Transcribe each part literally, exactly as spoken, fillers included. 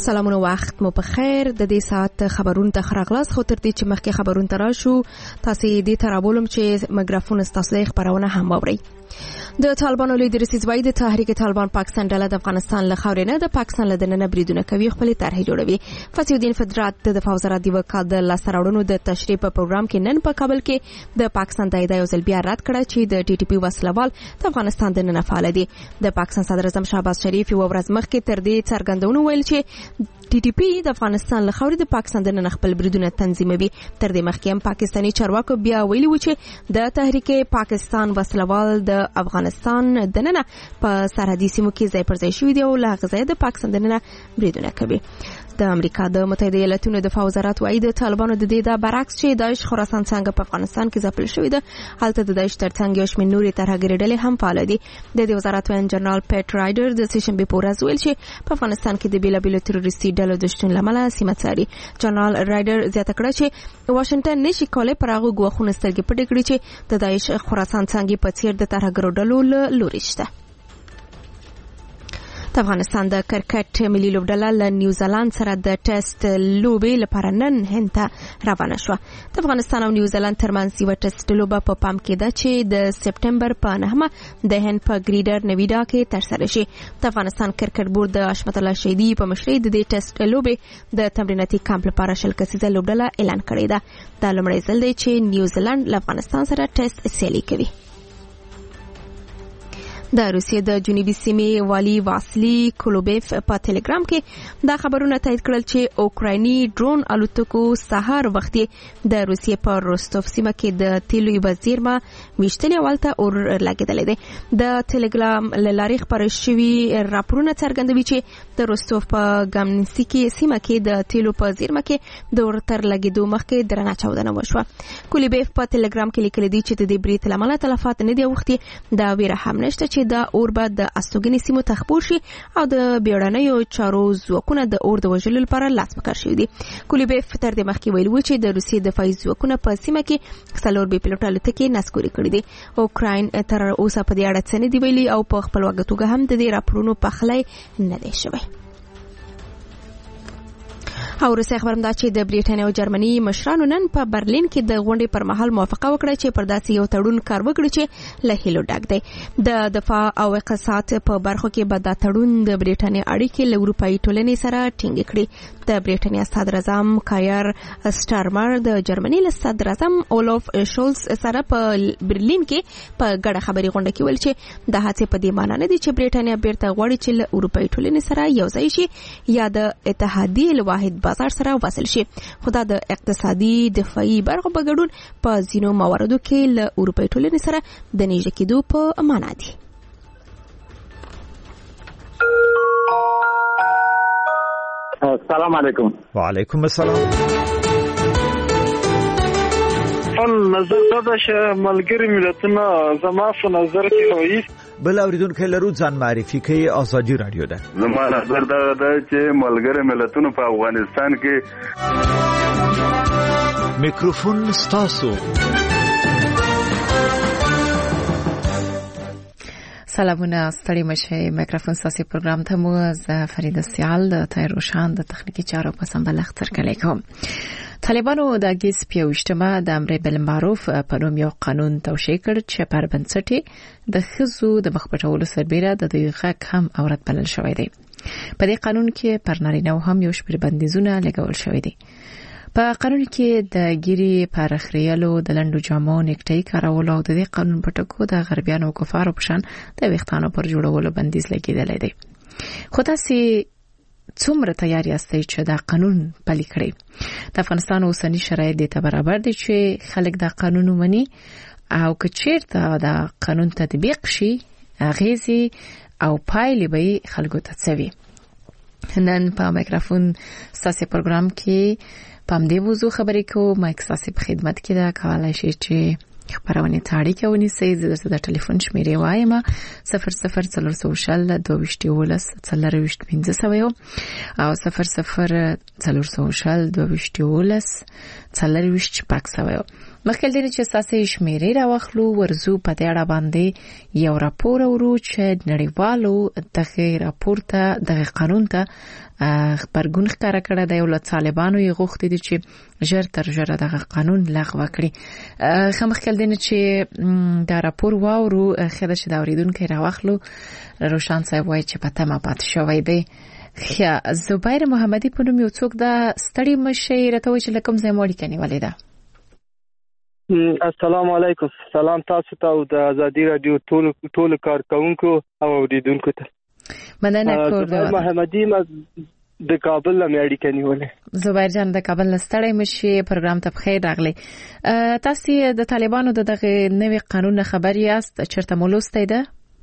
سلامونه وخت مو په خیر. د دې ساعت خبرونه ته خراغلاس خو تر دې چې مخکې خبرونه تر راشو تاسو دې ترابولم چې میکروفون استاسو خبرونه هم ووري. د طالبانو لیډر سیزوای د تحریک طالبان پاکستان ډله د افغانستان له خاورې نه د پاکستان له دننه بریدونه کوي خپل طرحې جوړوي. فتح الدین فدرات د دفاع وزارت دی وکړ د لاسراوړونو د تشریح په پروګرام کې نن په کابل کې د پاکستان د ادعا یو ځل بیا رد کړه چې د ټي ټي پی وسلوال د افغانستان دننه فعال دي. د پاکستان صدر اعظم شهباز شریف یو ورځ مخکې تر دې څرګندونه ویل چې ټي ټي پی د افغانستان له خاورې د پاکستان دننه خپل بریدونه تنظیموي. تر دې مخکې هم پاکستاني چارواکو بیا ویلي و چې د تحریک پاکستان وسلوال د افغانستان دننه په سرحدي سیمو کې ځای پر ځای شوي دي او له غزا د پاکستان دننه بریدونه کوي. د امریکا د متحده ایالاتونو دفاع وزارت وايي د طالبانو د دې د برعکس چې داعش خراسان څنګه په افغانستان کې ځپل شوی ده هلته د داعش ترڅنګ یو شمېر نورې ترهګرې ډلې هم فعال دي. د دې وزارت وین جنرال پیټ رایډر د سیشنبې په ورځ ویل چې په افغانستان کې د بیلابیلو تروریستي ډلو د شتون لامل سیمه څاري. جنرال رایډر زیاته کړه چې واشنگټن نشي کولای پر هغه ګواښونه سترګې پټې کړي چې د داعش خراسان څنګه په څیر د ترهګرو ډلو لوري شته. د افغانستان د کرکټ ملي لوبډله له نیوزیلند سره د ټیسټ لوبې لپاره نن هند ته روانه شوه. د افغانستان او نیوزیلند ترمنځ یوه ټیسټ لوبه په پام کې ده چې د سپټمبر په نهمه د هند په ګریډر نویډا کې ترسره شي. د افغانستان کرکټ بورډ د حشمت الله شهیدي په مشرۍ د دې ټیسټ لوبې د تمریناتي کمپ لپاره شل کسیزه لوبډله اعلان کړې ده. دا لومړی ځل دی چې نیوزیلند له افغانستان سره ټیسټ سیالي کوي. د روسیې د جنوبي سیمې والی واسلی کولوبیف په ټلګرام کې دا خبرونه تایید کړل چې اوکرایني ډرون الوتکو سهار وختي د روسیې په روستوف سیمه کې د تیلو یوه زیرمه ویشتلې اولته اور لګېدلې ده. د ټلګرام له لارې خپاره شوي راپورونه څرګندوي چې د روستوف په ګامنسکي سیمه کې د تیلو په زیرمه کې د اور تر لګېدو مخکې درنه چاودنه وشوه. کولوبیف په ټلګرام کې لیکلي دي چې د دې برید له امله تلفات نه دي اوښتي. دا ویره هم نشته چې دا اور به د استوګنې سیمو ته خپور شي او د بیړنیو چارو ځواکونه د اور د وژلو لپاره لاس په کار شوي دي. کولوبیف تر دې مخکې ویلي و چې د روسیې دفاعي ځواکونه په سیمه کې څلور بې پیلوټه الوتکې نسکورې کړي دي. اوکراین تر اوسه په دې اړه څه نه دي ویلي او په خپلواکه توګه هم د دې راپورونو پخلی نه دی شوی. او روسي خبرم دا چې د بریټانیا او جرمني مشرانو نن په برلین کې د غونډې پر مهال موافقه وکړه چې پر داسې یو تړون کار وکړي چې له هیلو ډک دی. د دفاع او اقتصاد په برخو کې به دا تړون د بریټانیا اړیکې له اروپایي ټولنې سره ټینګې کړي. د بریټانیا صدر اعظم کایر سټارمر د جرمني له صدر اعظم اولف شولز سره په برلین کې په ګډه خبري غونډه کې ویل چې د هڅې په دې معنی نه دي چې بریټانیا بیرته غواړي چې له اروپایي ټولنې سره یو ځای شي یا د اتحادیې له واحد بازار سره وصل شي. خو دا د اقتصادي دفاعي برخو په ګډون په ځینو مواردو کې له اروپایي ټولنې سره د نږدې کېدو په معنا دي. السلام علیکم. وعلیکم السلام. خپل نظر دا چې ملګری ملتونه زما په نظر کې وایي بل اوریدونکو لرو ځان معرفي کوي. ازادي رادیو ده. زما نظر دا ده چې ملګری ملتونه په افغانستان کې میکروفون ستاسو. سلامونه ستړي مشه. میکروفون ستاسو پروګرام ته مو ز فرید سیال د تای روشان د تخنیکی چارو په سمبل اختر کړی کوم. طالبانو د اگست پیوشتمه د امر بالمعروف په نوم یو قانون توشیح کړ چې پر بنسټ د خزو د مخپټولو سربېره د دغه هم عورت بلل شوی دی. په دې قانون کې پر نارینه هم یو شمېر بندیزونه لګول شوی دي. په قانون کې د ګيري پر خریالو د لندو جامو نیکټای کارولو او د دې قانون په ټکو د غربیانو او کفارو په شان د ویښتانو پر جوړولو بندیز لګیدل دي. خو تاسو څومره تیار یاستئ چې دا قانون پلي کړئ؟ د افغانستان اوسنی شرایط د برابر دي چې خلک دا قانون ومني او که چیرته دا قانون تطبیق شي اغیزي او پایلې به خلکو ته څوي. نن په میکروفون ساسي پروګرام کې پام دې موضوع خبرې کوو. مایک ساسي په خدمت کې دا کولای شي چې خبرونه تاړي کوي. سید د ټلیفون شمیرې وایم صفر صفر څلور شل دوه ولس څلور پنځه سوه او صفر صفر څلور شل دوه ولس څلور شپږ سوه. مخکې دې چې ساسي شمیرې راوخلو ورزو په دې اړه باندې یو راپور ورو چې نړیوالو دغه راپور ته دغه قانون ته خبرګون ښکاره کړی دی او له طالبانو یې غوښتي دي چې ژر تر ژره دغه قانون لغوه کړي. خمخکې دې چې دا راپور واورو خدای چې دا اوریدونکو راوخلو روشان صاحب وایي چې په تمه پاتې شوی دی. خیا زبیر محمدی په نوم یو څوک دا ستړي مشه راته وایي چې لکم ځای مړی کني ولې دا. السلام علیکم. سلام تاسو ته او د ازادي رادیو ټول ټول کارکونکو او اوریدونکو ته. مننه کوم. زبیر محمدی ما د کابل له مېړی کني ولې. زبیر جان د کابل ستړي مشه پروګرام ته بخیر راغلی. تاسو د طالبانو د دغه نوې قانون خبر یاست چرته مولوسته ده؟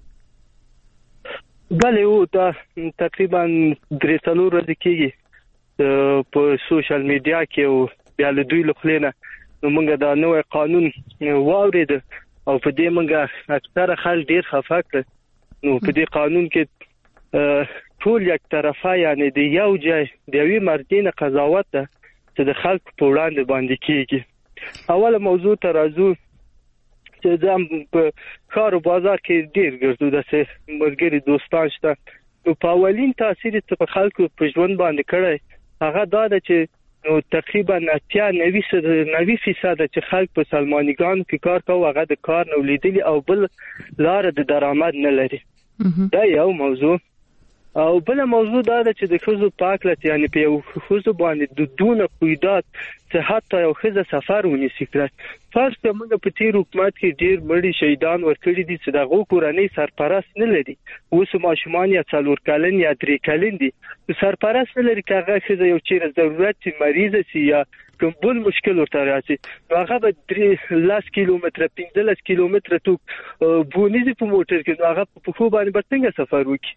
بله او دا تقریبا درې څلور ورځې کېږي په سوشل میډیا کې او بیا له دوی له خلینه نو موږ دا نوې قانون واورید او په دې موږ اکثره خلک ډیر خفه کړ. نو په دې قانون کې ټول یک طرفه یعنی د یو ځای د یوې مردینه قضاوت ده چې د خلکو په وړاندې باندې کېږي. اوله موضوع ته راځو چې زم په کار او بازار کې ډیر ګرځو د څه مرګري دوستان شته. نو په اولین تاثیر چې په خلکو په ژوند باندې کړی هغه دا ده چې نو تقریبا اتیا نوي فیصد چې خلک په سلمانیګان کې کار کوي هغه د کار نو لیدلی او بل لار د درآمد نه لري. دا یو موضوع. او بل موضوع دا ده چې د خزو پاکلت یعنی په یو خزو باندې د دونه قیدات چې حتی یو خزه سفر ونیسي کړ. فرض ته موږ په تیر حکومت کې ډیر مړي شهیدان ورکړي دي چې دغه کورنۍ سرپرست نه لري. اوس ماشومان یا څلور کلن یا درې کلن دي سرپرست نه لري. کاغه خزه یو چیرې ضرورت چې مریض سي یا کوم بل مشکل ورته راځي هغه به درې لاس کیلومتره پنځلس کیلومتره تو بونیزي په موټر کې هغه په خو باندې به څنګه سفر وکړي.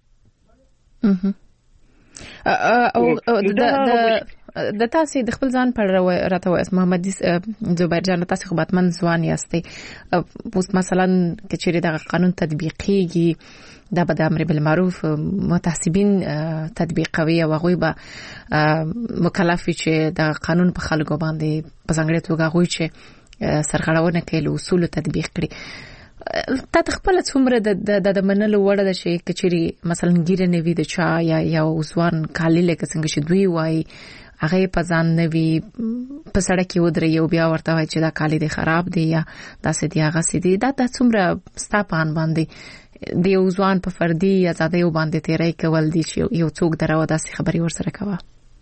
او د د تاسو د خپل ځان پر راته وایي محمد زبیر جان تاسو خو باتمن ځوان یاستئ اوس مثلا کچېری د قانون تطبیقيږي دا به د امر بالمعروف متحسبین تطبیقوي او هغه به مکلف چې د قانون په خلکو باندې په څنګه توګه غوي چې سرغړونه کوي اصول تطبیق کړي. تا خپل څومره د د منلو وړ د شي کچري مثلا ګیره نوي د چا یا یو ځوان کالي لکه څنګه چې دوی وای هغه په ځان نوي په سړک کې ودرې یو بیا ورته وای چې دا کالي دی خراب دی یا داسې دی هغه سي دی دا د څومره ستاپان باندې د یو ځوان په فردي آزادۍ باندې تیرې کول دي چې یو څوک درو داسې خبري ورسره کوي.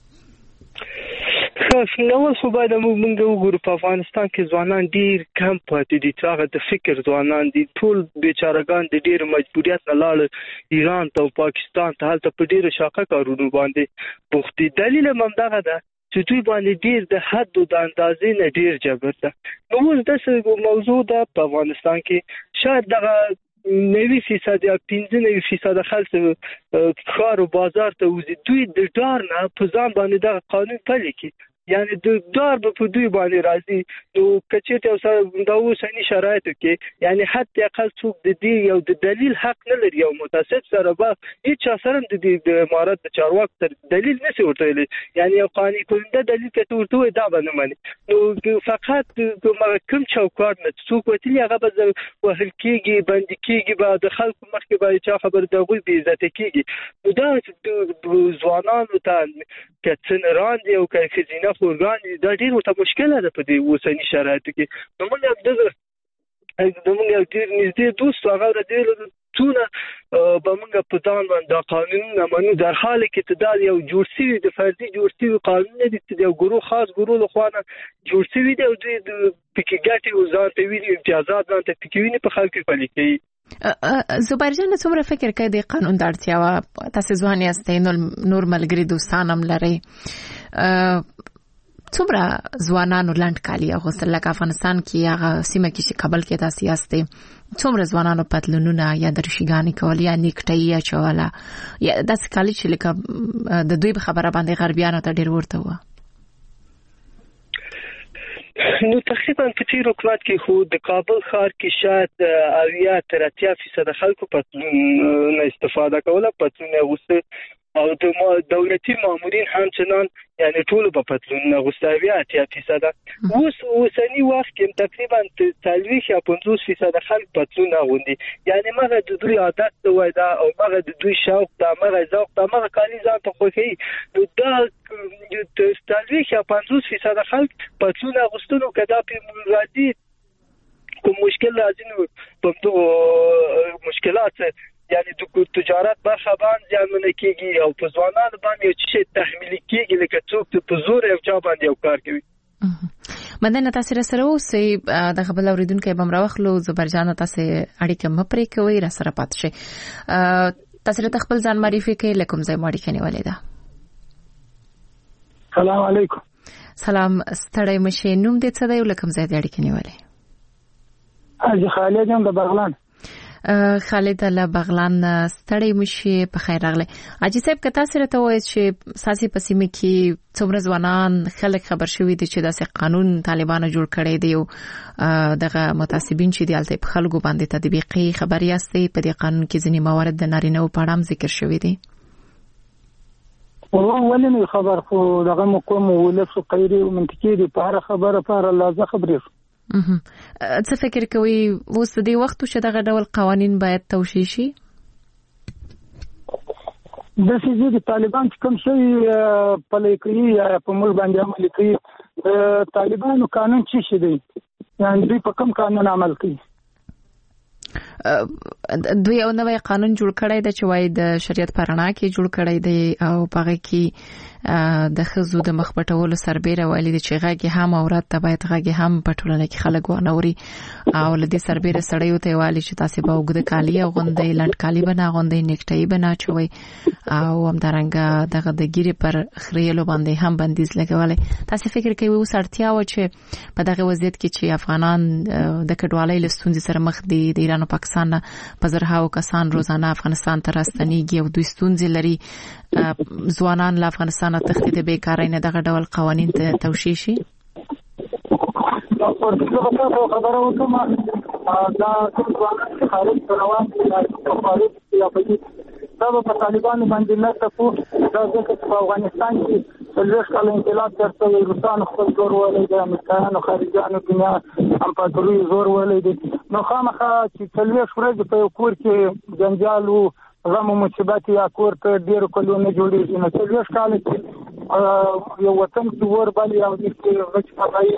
نو خو باید موږ وګورو په افغانستان کې ځوانان ډیر کم پاتې دي. هغه د فکر ځوانان دي ټول بیچارهګان د ډیر مجبوریت نه لاړ ایران ته او پاکستان ته هلته په ډیر شاقه کارونو باندې بوخت دي. دلیل هم دغه ده چې دوی باندې ډیر د حد او د اندازې نه ډیر جبر ده. نو اوس دغه موضوع ده په افغانستان کې شاید دغه نوي فیصد یا پنځه نوي فیصد خلک کار او بازار ته وځي دوی د ډار نه په ځان باندې دغه قانون پلي کوي یعنی د دار په دوی باندې راځي. نو کچېته اوس دا اوسنی شرایطو کې یعنی حتی اقل څوک د دې یو د دلیل حق نه لري یو متاسف سره به هیڅ سره د دې د امارات د چارواکو تر دلیل نشي ورته ویلي یعنی یو قانوني کنده دلیل کته ورته وي دا به نه مانی. نو فقط کوم چوکاټ نه څوک وتلی هغه به وهل کېږي باندې کېږي به د خلکو مخکې به چا خبر دغه بي عزت کېږي. نو دا ځوانانو ته کڅن راندي او کخزینه خورګان دا ډیر ورته مشکله ده په دې اوسنی شرایطو کې. نو موږ دغه د موږ یو ډیر نږدې دوست هغه د دې څونه به موږ په ځان باندې قانون نه منو در حال کې تدال یو جوړ شوی د فردي جوړ شوی قانون دی چې یو ګروه خاص ګروه له خوانه جوړ شوی دی او د پکې ګټي او ځان ته ویلي امتیازات ځان ته پکې ویني په خلکو پلي کوي. زبیر جان څومره فکر کوي د قانون د اړتیا وا تاسو ځوان یاستئ نور ملګری دوستان هم لري څومره ځوانانو لاند کالی اغوستل لکه افغانستان کې هغه سیمه کې چې کابل کې تاسو یاستئ څومره ځوانانو پتلونونه یا درشګانی کول یا نیکټي یا چواله یا داس کالی چې لکه د دوی خبره باندې غربیانو ته ډیر ورته و. نو تقریبا په تیر حکومت کې خو د کابل ښار کې شاید اویا تر اتیا فیصد خلکو پتلون نه استفاده کوله. پتلون غوسه او د دولتي مامورین همچنان یعنی ټول په پتلون غوستاوی اتیا فیصد اوس اوسنی وخت کې تقریبا څلويخ یا پنځوس فیصد خلک پتلون غوندي یعنی مغه د دوی عادت وای دا او مغه د دوی شوق دا مغه ذوق دا مغه کالي ځان ته خوښي نو دا د څلويخ یا پنځوس فیصد خلک پتلون غوستنو کدا په راځي کوم مشکل راځي نو په دوه مشکلات یعنی د تجارت برخه باندې ځانونه کیږي او په ځوانانو باندې یو څه تحمیل کیږي لکه څوک په زور یو چا باندې یو کار کوي مدنه تاسو سره اوسې د خپل اوریدونکو به مروخلو زبرجان تاسو اړیکه مپرې کوي را سره پات شي تاسو ته خپل ځان معرفي کړئ لکه زما اړیکه نیولې ده. سلام علیکم. سلام ستړی مشه نوم دې څه دی لکه زما اړیکه نیولې؟ اجي خالد یم د بغلان. خالد الله بغلان ستړی مشه په خیر راغله. اجي صاحب کته سره ته وایي چې ساسي پسیمه کې څومره ځوانان خلک خبر شوي دي چې داسې قانون طالبانو جوړ کړی دی او دغه متعصبین چې دی الته په خلکو باندې تطبیقي خبري استي په دې قانون کې ځینې موارد د نارینه په اړه ذکر شوي دي. او ولني خبر خو دغه مقام ولف قيري ومنطقي دي په هر خبره په لازم خبري. اها څه فکر کوي اوس د دې وخت چې دغه ډول قوانين باید توشیح شي؟ د سيزي د طالبان کوم شي په لیکي یا په مول باندې عمل کوي د طالبانو قانون څه شي دی یعنی دوی په کوم قانون عمل کوي؟ دوی یو نوې قانون جوړ کړی دی چې وايي د شریعت پرانا کې جوړ کړی دی او پاره کې د خزو د مخ پټولو سربېره ویلي دي چې غاګي هم اورات ته باید غاګي هم پټولنه کې خلک ونوري او لدی سربېره سړیو ته ویلي چې تاسو به وګد کالی او غوندې لند کالی بنا غوندې نیکټای بنا چوي او هم درنګ دغه د ګيري پر خریلو باندې هم بندیز لګولې. تاسو فکر کوئ و سړتیا و چې په دغه وضعیت کې چې افغانان د کډوالۍ لستونځ سره مخ دي د ایران او پاکستان په زرهاو کسان روزانه افغانستان ته راستنیږي او دوی ستونزې لري ځوانان له افغانستان تختی د بیکارۍ نه دغه ډول قوانين ته توشیح شي؟ دا ورته خبره وکم دا ځوانان چې خارج روان دي په خارج یا په دا په طالبانو باندې نه تاسو دا ځکه په افغانستان کې څلور کال انقلاب ترته روسانو خپل زور ولې د امریکایانو خارجانو دنیا هم په ټولو زور ولې دي نو خامخا چې څلور ورځې په کور کې جنجال وو غم او مصیبت یا کور ته ډیر کلونه جوړیږي نو څلور کال کې یو وطن کې ور باندې او د وچ پای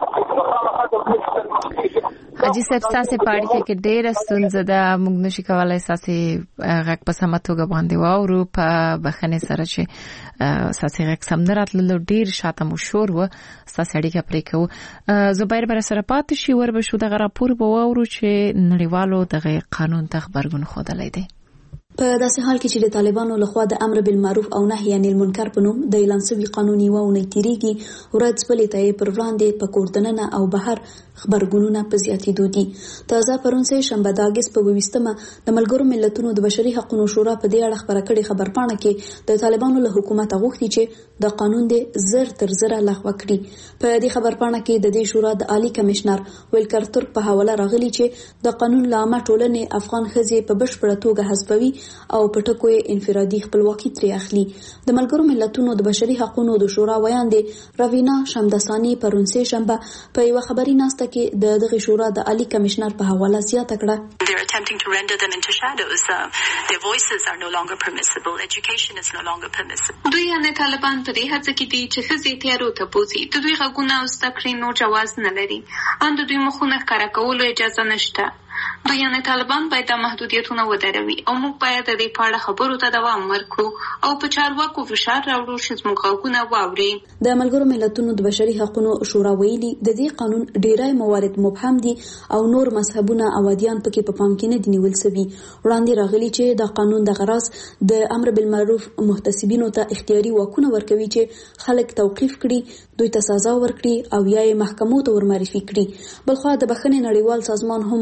حاجی صاحب تاسو پاره کې ډیر ستونزه ده موږ نشي کولای تاسو غږ په سماتوګه باندې واورو په بخنه سره چې تاسو غږ سم دراتلو ډیر شاته مشهور و تاسو اړیکه پرې کوو زبیر بر سره پات شي ور به شو د غراپور به واورو چې نړیوالو دغه قانون ته خبرګون خودلې دي. په داسې حال کې چې د طالبانو لخوا د امر بالمعروف او نهي عن المنکر په نوم د اعلان شوی قانوني وونه تیریږي ورځ بلې ته پر وړاندې په کوردننه او بهر خبرګونونه په زیاتېدو دي. تازه پرون سه شنبه د اگست په ویشتمه د ملګرو ملتونو د بشري حقوقو شورا په دې اړه خبره کړې خبرپاڼه کې د طالبانو له حکومت غوښتي چې د قانون د زر تر زره لغوه کړي. په دې خبرپاڼه کې د دې شورا د عالی کمشنر ویلکر ترک په حواله راغلي چې د قانون لامه ټولنې افغان خزې په بشپړه توګه حذفوي او په ټکو انفرادي خپلواکي ترې اخلي. د ملګرو ملتونو د بشري حقوقو د شورا ویاندې روینا شمداسانی پرون سه شنبه په یو خبري ناسته کې د دغه شورا د عالی کمشنر په حواله زیاته کړه. They're attempting to render them into shadows. Uh, their voices are no longer permissible. Education is no longer permissible. دوی نه طالبان په دې هڅه کې دي چې خزي تیارو ته بوزي. د دوی غوونه او ستکړې نو جواز نه لري. ان د دوی مخونه ښکارا کولو اجازه نشته. دوی نه طالبان باید د محدودیتونو ودروي او موږ باید د دې په اړه خبرو ته دوام ورکړو او په چارواکو فشار راوړو چې موږ غوونه واوري. د ملګرو ملتونو د بشري حقوقو شورا ویلي د دې قانون ډیرای موارد مبهم دي او نور مذهبونه او ادیان پکې په پام کې نه دي نیول شوي. وړاندې راغلي چې د قانون د غرض د امر بالمعروف محتسبینو ته اختیاري واکونه ورکوي چې خلک توقيف کړي، دوی ته سزا ورکړي او یا محکمو ته ورمعرفي کړي. بلخو د بخښنې نړیوال سازمان هم د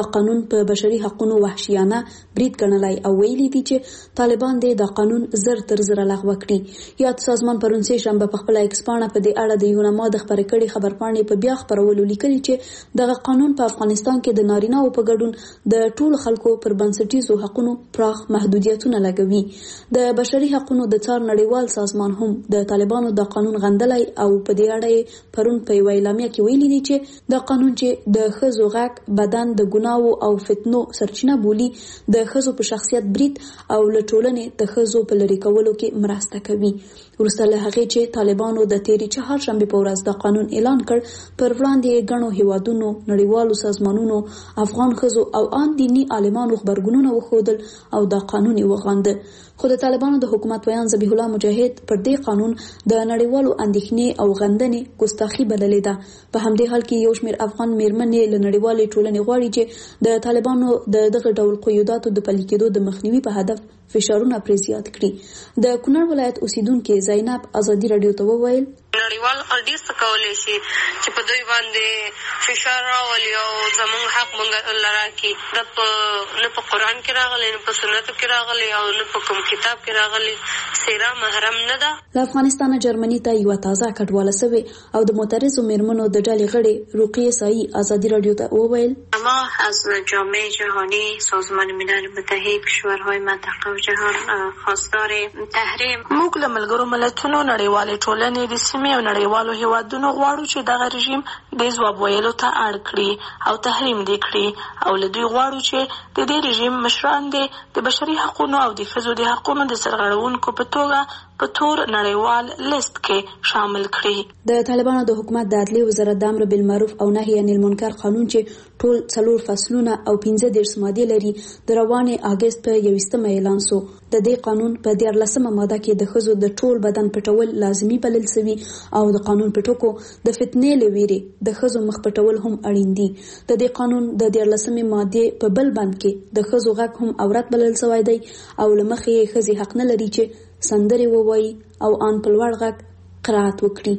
قانون په بشري حقوقو وحشیانه برید ګڼلی او ویلي دي چې طالبان د دا قانون زر تر زر لغوه کړي. یاد سازمان پرون سه شنبه په خپل ایکس پاڼه په دې اړه د یونما د خبرې کړي خبرپاڼې په بیا خبرولو لیکلي چې دغه قانون په افغانستان کې د نارینه او په ګډون د ټولو خلکو پر بنسټیزو حقوقو پراخ محدودیتونه لګوي. د بشري حقوقو د څار نړیوال سازمان هم د طالبانو د قانون غندلای او په دې اړه پرون په ویلامیا کې ویلي دي چې د قانون چې د ښځو غږ بدن د ګناوو او فتنو سرچینه بولي د ښځو په شخصیت برید او له ټولنې د ښځو په لري کولو کې مرسته کوي. وروسته له هغې چې طالبانو د تیرې چهارشنبې په ورځ د قانون اعلان کړ پر وړاندې ګڼو هیوادونو نړیوالو سازمانونو افغان ښځو او ان دیني عالمانو خبرګونونه وښودل او دا قانون یې وغانده. خو د طالبانو د حکومت ویان ذبیح الله مجاهد پر دې قانون د نړیوالو اندېښنې او غندنې ګستاخي بللې ده. په همدې حال کې یو شمېر افغان میرمنې له نړیوالې ټولنې غواړي چې د طالبانو د دغه ډول قیوداتو د پلي کېدو د مخنیوي په هدف فشارونه پرې زیات کړي. د کونړ ولایت اوسیدونکو زینب ازادي رادیو ته وویل نړیوال ډیر څه کولی شي چې په دوی باندې فشار راولي او زموږ حق موږ لرا کی د په نه په قرآن کې راغلی نه په سنتو کې راغلی او نه په کوم کتاب کې راغلی سیره محرم نه ده. له افغانستانه جرمني ته یوه تازه کډواله سوې او د معترضو میرمنو د ډلې غړې رقیه سایی ازادي رادیو ته وویل ما از جامعه جهانی سازمان ملل متحد کشورهای منطقه و جهان خواستار تحریم موږ له ملګرو ملتونو نړیوالې ټولنې د سیمې او نړیوالو هیوادونو غواړو چې دغه رژیم د ځواب ویلو ته اړ کړي او تحریم دې کړي او له دوی غواړو چې د دې رژیم مشران د بشري حقوقو او د ښځو د حقوقو د سرغړونکو په توګه په تور نړیوال لیست کې شامل کړي. د طالبانو د حکومت د عدلیې وزارت د امر بالمعروف او نهي عن المنکر قانون چې ټول څلور فصلونه او پنځه دېرش مادې لري د روانې اګست په یویشتمه اعلان شو. د دې قانون په دیارلسمه ماده کې د ښځو د ټول بدن پټول لازمي بلل شوي او د قانون په ټکو د فتنې له ویرې د ښځو مخ پټول هم اړین دي. د دې قانون د دیارلسمې مادې په بل بند کې د ښځو غږ هم عورت بلل شوی دی او له مخې یې ښځې حق نه لري چې سندرې ووایي او ان په لوړ غږ قرائت وکړي.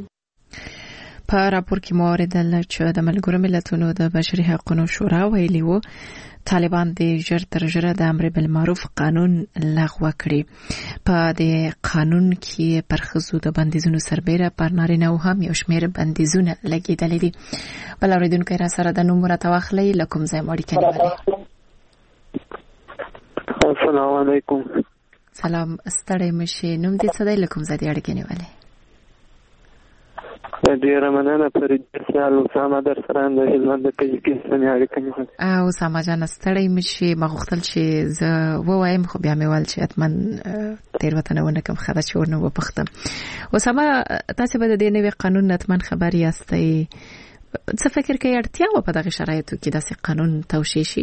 په راپور کې مو اوریدل چې د ملګرو ملتونو د بشري حقوقو شورا ویلي وو طالبان د ژر تر ژره د امر بالمعروف قانون لغوه کړي. په دې قانون کې پر ښځو د بندیزونو سربېره پر نارینه هم یو شمېر بندیزونه لګېدلي دي. بل اوریدونکی را سره د نوم راته واخلئ له کوم ځای مو اړیکه نیولې؟ السلام علیکم. سلام ستړی مشي. نوم دې څه دی؟ له کوم ځای دې اړیکه نیولې؟ ډیره مننه فرید سیال اسامه در سره د هلمند د کجکستان اړیکه نیولې. او اسامه جان ستړی مشي. ما غوښتل چې زه ووایم خو بیا مې ویل چې حتما تېروتنه ونه کړم ښه ده چې ورنه وپوښتم. اسامه تاسې به د دې نوي قانون حتما خبر یاستئ. څه فکر کوئ اړتیا وه په دغې شرایطو کې داسې قانون توشیح شي؟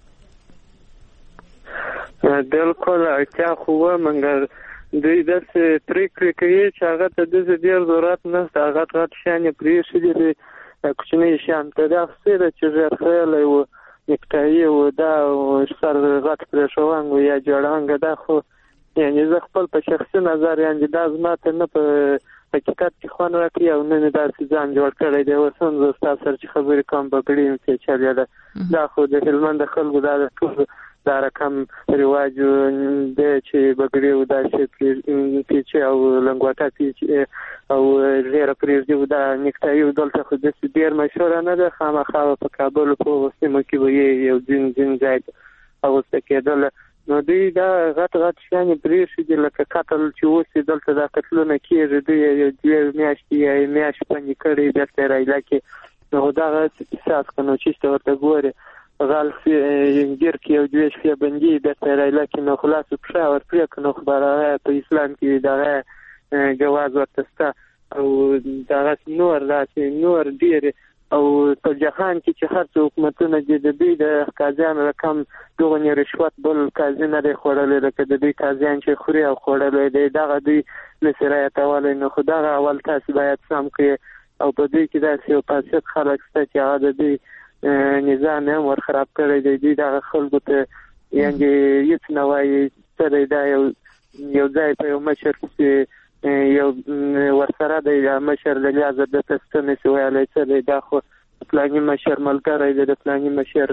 بالکل اړتیا خو وه مګر دوی داسې پرېکړې کوي چې هغه ته داسې ډېر ضرورت نشته. غټ غټ شیان یې پرېښودي دي کوچني شیان ته دا څه ده چې ژر خیالی و نیکټایي و دا سر غټ پرېښوانګ و یا جوړانګه دا خو یعنې زه خپل په شخصي نظر یعنې دا زما ته نه په حقیقت کې خوند راکړي او نه مې داسې ځان جوړ کړی دی. اوس هم زه ستا سره چې خبرې کوم بګړې یم پېچلې ده. دا خو د هلمند د خلکو دا د ټولو دا رقم رواج دی چې بګړې و داسې پیچې او لنګوټه پیچې او ژیره پرېږدي و دا نیکټایي و دلته خو داسې ډېر مشهوره نه ده. خامخا په کابل په هغو سیمو کې به یې یو ځین ځین ځای ته اغوسته کېدله. نو دوی دا غټ غټ شیان یې پرېښودي لکه قتل چې اوس یې دلته دا قتلونه کېږي دوی یې دوې میاشتې یا یې میاشت بندي کړی بېرته یې رایله کې. نو دغه قصاص که نو چېرته ورته ګورې غل ګیر کې یو دوې شپې بندي بېرته یې رایله کې نو خلاص پښه ورپرې کړه. نو خو به هغه په اسلام کې دغه جواز ورته شته او دغسې نور داسې نور ډېرې او په جهان کې چې هر څه حکومتونه دي د دوی د قاضیانو رقم دغه رشوت بل قاضي نه دی خوړلی لکه د دوی قاضیان چې خوري او خوړلی دی دغه دوی نسي رعایتولی. نو خو دغه اول تاسې باید سم کړئ او په دوی کې داسې یو فاسد خلک شته چې هغه د دوی نظام هم ور خراب کړی دی. دوی دغه خلکو ته یعنې هېڅ نه وایي څه دی دا یو یو ځای په یو مشر پسې یو ورسره دی یا مشر د لیازه د ته څه نسي ویلی څه دی دا خو پلاني مشر ملګری دی د پلاني مشر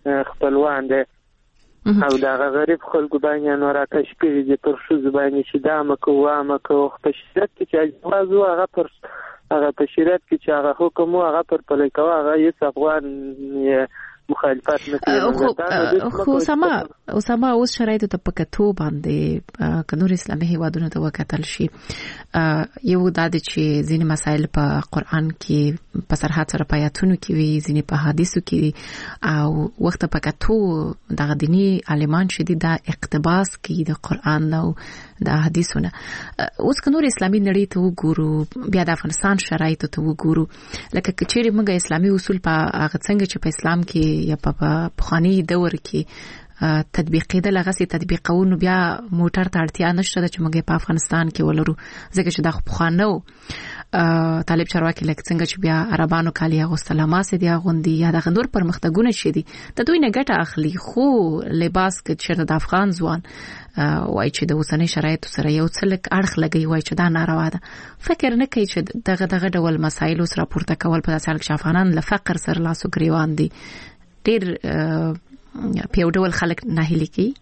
خپلوان دی او دغه غریب خلکو باندې نو راکش کړي دي پر ښځو باندې چې دا مه کوو وا مه کوو په شریعت کې چې جواز و هغه پر هغه په شریعت کې چې هغه حکم و هغه پر پلی کوه هغه هېڅ افغان مخالفت نه کوي. خو اسامه اسامه اوس شرایطو ته په کتو باندې که نور اسلامي هیوادونو ته وکتل شي یو دا دی چې ځینې مسایل په قرآن کې په سرحد سره په آیاتونو کې وي ځینې په حدیثو کې او وخت په کتو دغه دیني عالمان چې دي دا اقتباس کوي د قرآن او د حدیثونه. اوس که نور اسلامي نړۍ ته وګورو بیا د افغانستان شرایطو ته وګورو لکه که چیرې موږ اسلامي اصول په هغه څنګه چې په اسلام کې یا په پخوانی دور کې تطبیق کېدل هغه سي تطبیقونو بیا موټر ته اړتیا نشته چې موږ په افغانستان کې ولرو ځکه چې دا پخوانو طالب چارواکي لکه څنګه چې بیا عربانو کالی اغوستل ماسه دی غوندي یا د غندور پرمختګونه شي دي د دوی نه ګټه اخلي خو لباس کې چې د افغان ځوان وای چې د اوسنۍ شرایطو سره یو څلک اړخ لګي وای چې دا ناروا ده فکر نه کوي چې دغه دغه ډول مسایل سره پورته کول په داسې حال کې افغانان له فقر سره لاسو ګریوان دي ډیر په یو ډول خلک ناهیلي کوي.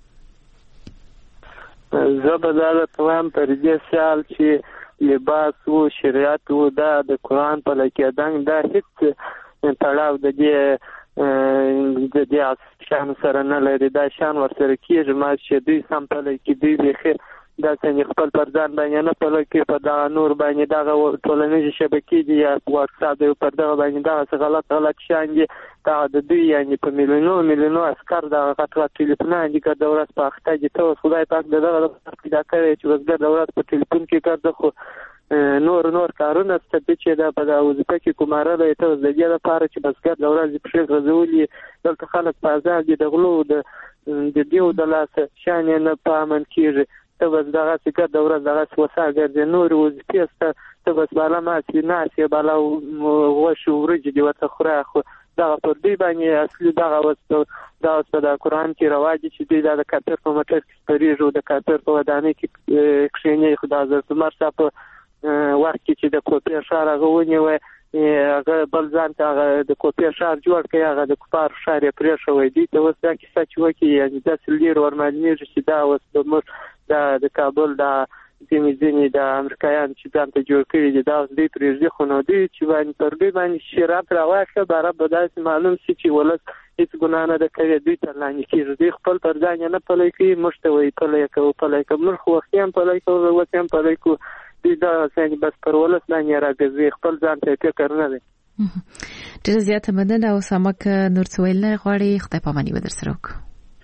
زه به دا توام پر دې سیال چې لباس او شریعت او دا د قرآن په لکېدنګ دا هیڅ تړاو د دې د دې شان سره نه لري دا شان ورسره کېږي ما چې دوی سم په لکې دوی بخیر دا څنګه خپل پردان باندې نه په لکې په دا نور باندې دا ټولنیز شبکې دي یا واتس اپ دی پر دا باندې دا غلط غلط شان دي دا د دوی یعنی په میلیونو میلیونو اسکر دا غټ غټ ټلیفونونه دي که د ورځ په اخته دي ته خدای پاک دغه پیدا کړی چې وګړه د ورځ په ټلیفون کې کار خو نور نور کارونه ستې چې دا په وظیفه کې کوماره ده ته د دې لپاره چې بسګر د ورځ په شی غزولي دلته خلک په آزاد دي د غلو د د دیو د لاس شان نه پامن کیږي ته بس دغه څنګه د ورځ دغه وساګر د نور وظیفه ست ته بس بالا ما چې ناسي بالا وشو ورج دی وته خره خو دا په دې باندې اصلي دغه وسته دا وسته د قرآن کې رواج چې د کافر په مټر کې پریږو د کافر په ودانې کې کښینې خدای حضرت عمر صاحب وخت چې د کوپی شهر غوونی و هغه بل ځان ته هغه د کوپی شهر جوړ کړي هغه د کفار شهر پرې شوې دي ته وسته کې سچ وکي یعنی د سلیر ورمنځ چې دا وسته مر د کابل د دې ځینې د امریکایان چې ځان ته جوړ کړي دي دا دې پرېږدي خو نو دې چې باندې پر دې باندې شراب راوخه بار به داسې معلوم شي چې ولس هیڅ ګناه نه ده کړې دوی تر لاندې کېږي دوی خپل پر ځان نه پلی کوي مشته وي پلی کوي پلی کوي موږ خو هم پلی کوو وته هم پلی کوو دوی دا څنګه بس پر ولس باندې راګزي خپل ځان ته فکر نه دی. ډېر زیاته مننه او سمک نور څویل نه غواړي خدای پاماني ودر سره وکړو.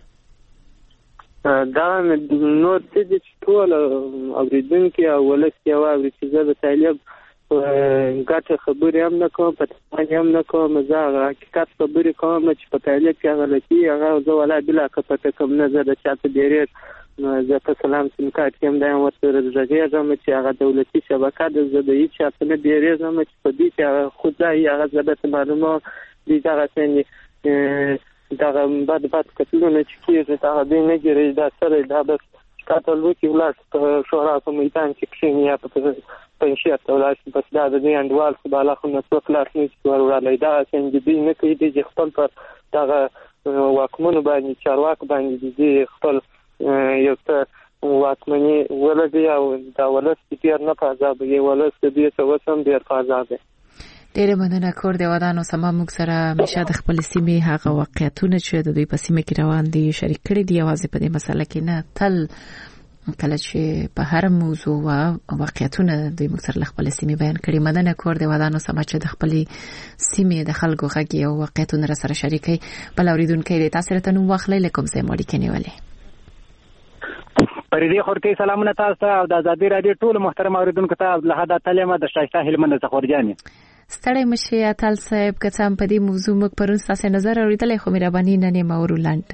دا نور څه دي چې ټول اوریدونکي او ولس یې واوري چې زه د طالب ګټه خبرې هم نه کوم په تمام هم نه کوم زه حقیقت خبرې کوم چې په طالب کې غلطي هغه زه ولا بلا کپته کوم نه زه د چاته ډېر زه په سلام سم کارت کې هم دا ورته راځم چې هغه دولتي شبکه د زه د هیڅ چاته نه ډېرېږم چې په دې کې خو ځای هغه زبته معلومه دي دا څنګه دا بد بد کتلونه چې کېږي دا به نه ګرځي دا سره دا بس کاتل وکي ولاس په شورا په میدان کې کښینی یا په پنځه ولاس بس دا د دې انډوال څخه بالا خو نه څو کلاس نه ورولای دا څنګه دې نه کوي چې خپل پر دا واکمن باندې چارواک باندې دې خپل یو څه واکمني ولدي او دا ولس ډیر نه پازاب یې ولس دې څه وسم ډیر پازاب ډېر مننه کور دی ودانو سما موږ سره مشه د خپل سیمې هغه واقعیتونه چې د دوی په سیمه کې روان دي شریک کړي دي اوازې په دې مسله کې نه تل کله چې په هر موضوع او واقعیتونه دوی موږ سره خپل سیمې بیان کړي. مننه کور دی ودانو سما چې د خپل سیمې د خلکو غږ او واقعیتونه سره شریکي بل اوریدونکو دې تاسو ته نو واخلې لکم سه مړی کني ولې پرې دې خورتي سلامونه تاسو او د آزادي رادیو ټول محترم اوریدونکو ته عبدالحد تلیمه د شایسته هلمند څخه ورجاني ستړی مشه اتل صاحب که څم په دې موضوع مګ پرون تاسو نظر اوریدلې خو مهرباني نه نیمه ورولند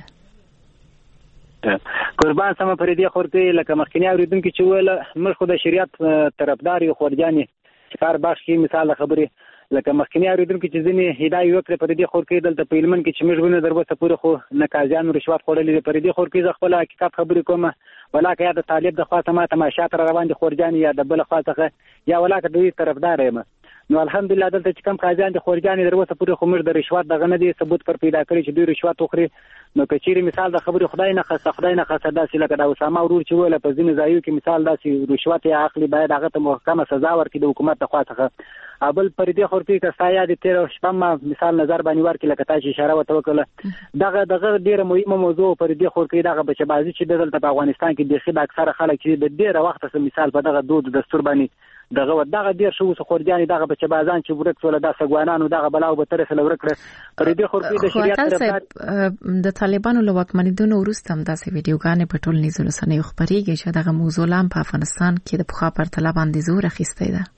قربان سم پر دې خورته لکه مخکنی اوریدونکو چې ویل موږ خو د شریعت طرفدار یو خورجاني کار باش کی مثال خبره لکه مخکنی اوریدونکو چې ځنې هدايه وکړه پر دې خور کې دلته په علمن کې چې موږ غوونه دروسه پوره خو نکازیان رشوت خورلې پر دې خور کې خپل حقیقت خبرې کومه ولاکه یا د طالب د خاطر ما تماشا تر روان دي خورجاني یا د بل خاطر یا ولاکه دوی طرفدار یم نو الحمدلله دلته چې کم قاضیان دي خورجانې در اوسه پورې خو موږ د رشوت دغه نه دي ثبوت پر پیدا کړی چې دوی رشوت وخوري. نو که چیرې مثال د خبرې خدای نه خاصه خدای نه خاصه داسې لکه د اسامه ورور چې ویله په ځینې ځایو کې مثال داسې رشوت یې اخلي باید هغه ته محکمه سزا ورکړي د حکومت د خوا څخه. بل پر دې خورپي که ستا یاد تېره شپه ما مثال نظر باندې ورکړي لکه تاسو اشاره ورته وکړله دغه دغه ډېره مهمه موضوع پر دې خورپي دغه بچه‌بازي چې دلته په افغانستان کې بیخي د اکثره خلک چې د ډېره وخته مثال په دغه دود دستور باندې دغه دغه ډیر شو خورجانې دغه بچبازان چې ورک سول د سګوانانو دغه بلاو به تر سره ورکړه پر دې خورپي د شریعت طرف د طالبانو له واکمنیدونو وروسته هم داسې ویډیوګانې په ټولنیزو رسنیو خپرېږي چې دغه موضوع لام په افغانستان کې د پخوا پر طلا باندې زور اخیستی ده.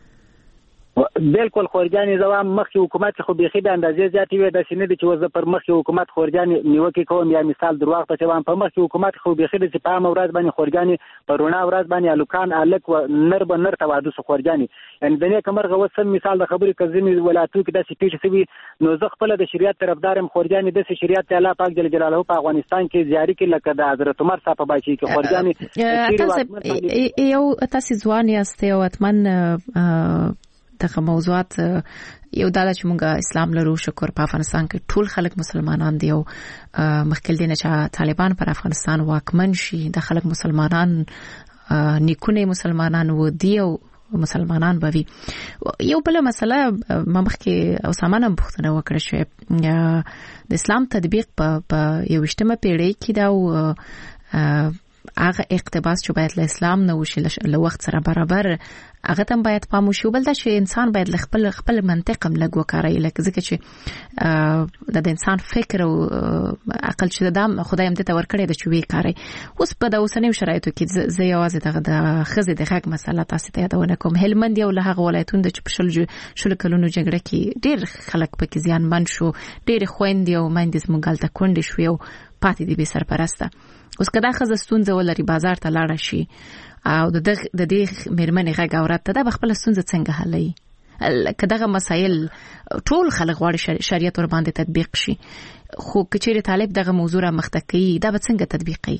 بالکل خورجانې زوام مخکې حکومت خو بیخي د اندازې زیاتې وي داسې نه دي چې وزه پر مخکې حکومت خورجانې نیوکې کوم یا مثال درواغ پچوم په مخکې حکومت خو بیخي د په عام ورځ باندې خورجانې په رونا ورځ باندې الوکان الک و نر به نر تواده سو خورجانې یعنی د نه کمر غوسم مثال د خبرې کزنی ولایتو کې داسې پیښ شوی نو زه خپل د شریعت طرفدارم خورجانې د شریعت الله پاک جل جلاله په افغانستان کې جاری کې لکه د حضرت عمر صاحب په بچی کې خورجانې یو تاسو ځوان یاست او اتمن دغه موضوعات یو دا چې موږ اسلام لرو شکر په افغانستان کې ټول خلک مسلمانان دي او مخکې دي نه چې طالبان پر افغانستان واکمن شي د خلک مسلمانان نیکونه مسلمانان و دي او مسلمانان به وي. یو بل مسله مخکې اسامه نن پوښتنه وکړه چې د اسلام تطبیق په یوشتمه پیړۍ کې دا او هغه اقتباس چې باید له اسلام نه وشي له وخت سره برابر هغه تم باید پام وشي بل دا چې انسان باید خپل خپل منطق هم لګ وکړي لکه ځکه چې د انسان فکر او عقل چې د خدای هم د تور کړی د چوي کاری اوس په د اوسنیو شرایطو کې زه یوازې دغه د خزې د حق مسله تاسو ته یادونه کوم هلمند یو له هغه ولایتونو د چپشل شل کلونو جګړه کې ډیر خلک پکې زیان من شو ډیر خويندې او مندز مونږ ته کونډې شو یو پاتې دي به سرپرسته اوس کدا خزستون زولري بازار ته لاړ شي او د د دې مېرمنې غږ اورات ته د خپل ستونزه څنګه حلوي کداغه مسایل ټول خلک غواړي شریعت ور باندې تطبیق شي خو کچېره طالب دغه موضوع را مختکی دا به څنګه تطبیقي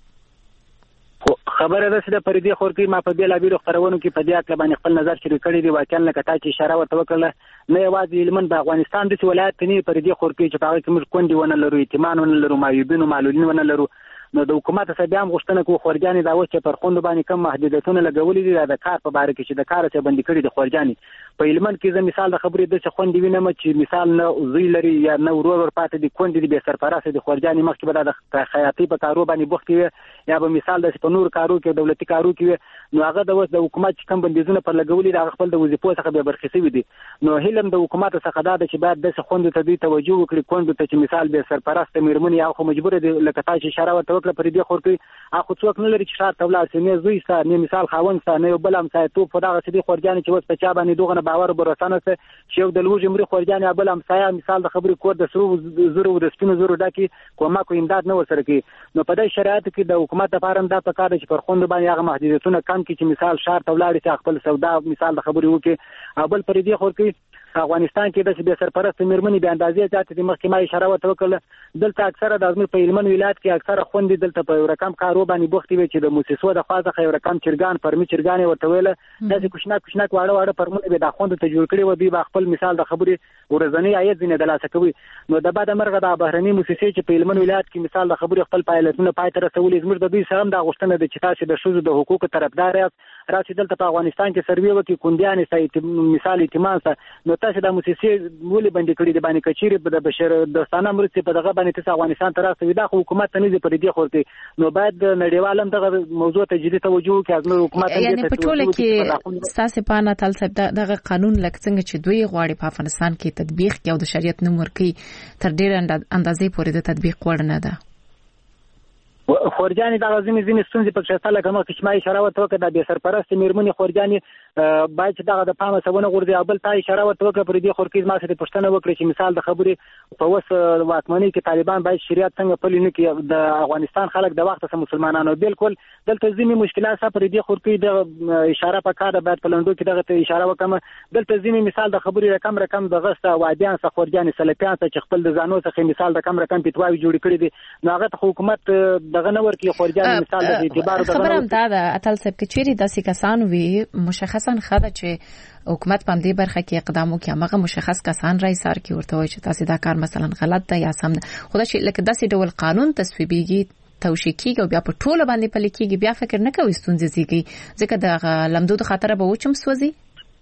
خبره ده چې د پردي خورکی ما په بیل بیل خبرونو کې په دې اړه باندې خپل نظر شریک کړی دی واقعا لکه تا چې اشاره ورته وکړه نه یوازې لمن د افغانستان د ولایت نه پردي خورکی چې په هغه کې موږ کندي ونه لرو اعتماد ونه لرو مایوبین او معلولین ونه لرو نو د حکومت څخه بیا هم غوښتنه کوي خورجانې دا و چې پر خوند باندې کم محدودیتونه لګولې دي د کار په باره کې چې د کار څخه بندي کړي د خورجانې په علمن کې زه مثال د خبرې د څه خوند وینم چې مثال نه زوی لري یا نه ورور ور پاتې دي کندي دي به سرپرست د خورجانې مخکې به د خیاطي په کارو باندې بوخت وي یا به مثال د په نور کارو کې دولتي کارو کې نو هغه د وس د حکومت کم بندیزونه پر لګولې د خپل د وظیفو څخه به برخصي دي نو هلم د حکومت څخه دا چې باید د خوند ته دوی توجه وکړي کوند ته چې مثال به سرپرست مېرمن یا خو مجبور دي لکه تاسو اشاره ورته وکړه پر دې خورکی اخو څوک نه لري چې شاته تولار سي نه زوی سره نه مثال خاون سره نه بل هم سای تو په دغه سدي خورجانې چې وس په چا باندې دوغه باور برسانه سه چې یو د لوج مری خورجانې بل هم سای مثال د خبرې کور د سرو زرو د سپینو زرو ډکی کومه کو امداد نه ورسره کی نو په دې شرایط کې د حکومت لپاره دا په کار چې پر خوند باندې هغه محدودیتونه کم کی چې مثال شار تولار سي خپل سودا مثال د خبرې وکي بل پر دې خورکی افغانستان کې د سبي سرپرست مېرمنې به اندازې ذات د محکمه اشاره وکړه دلته اکثره د ازمیر په علمن ولایت کې اکثره خوندې دلته په رقم کارو باندې بوختي وي چې د موسسو د خاصه خیر رقم چرګان پرمي چرګان ورته ویل داسې کوښنا کوښنا واړه واړه پرمونه به د خوند ته جوړ کړي و دی خپل مثال د خبرې ورځنی عاید زینه د لاسه کوي نو د بعد مرغه د بهرني موسسې چې په علمن ولایت کې مثال د خبرې خپل پایلټونه پای تر رسولې زموږ د دوی سره د غوښتنه د چې تاسو د شوزو د حقوقو طرفدار یاست راځي دلته په افغانستان کې سروي وکي کنديان سایت مثال اعتماد نو تاسو د موسسې ولې باندې کړی د باندې کچيري د بشر دوستانه مرستې په دغه باندې تاسو افغانستان ته راځي دا حکومت نه دي پر دې خورته نو باید نړیوالم دغه موضوع ته جدي توجه وکړي از حکومت یعنی په ټوله کې تاسو په انا تل دغه قانون لکه څنګه چې دوی غواړي په افغانستان کې تطبیق کوي او د شریعت نوم ورکړي تر ډیره اندازې پورې د تطبیق وړ نه ده خورجانې د غزنی ځینې ستونزې په شته لکه نو چې ما اشاره ورته وکړه د سرپرست مېرمنې خورجانې باید چې دغه د پامه سونه غورځي او بل تا اشاره ورته وکړه پر دې خورکیز ما سره پښتنه وکړي چې مثال د خبرې په وس واکمنۍ کې طالبان باید شریعت څنګه پلي نه کړي د افغانستان خلک د وخت سره مسلمانانو بالکل دلته ځینې مشکلات سره پر دې خورکې د اشاره په کار باید په لندو کې دغه ته اشاره وکم دلته ځینې مثال د خبرې رقم رقم د غسته وادیان څخه خورجانې سلفیان څخه خپل د ځانو څخه مثال د کم رقم پیټواوی جوړ کړی دي نو هغه حکومت دغه نه نه ورکړي. خورجان مثال د اعتبار د خبره هم دا ده اتل صاحب کې چیرې داسې کسان وي مشخصا خده چې حکومت په دې برخه کې اقدام وکړي، هغه مشخص کسان رئیس سر کې ورته وایي چې تاسو دا کار مثلا غلط ده یا سم ده، خو دا چې لکه داسې ډول قانون تصویبيږي توشیکیږي او بیا په ټوله باندې پلي کېږي، بیا فکر نه کوي ستونزې زیږي ځکه د لمدود خطر به وچم سوځي.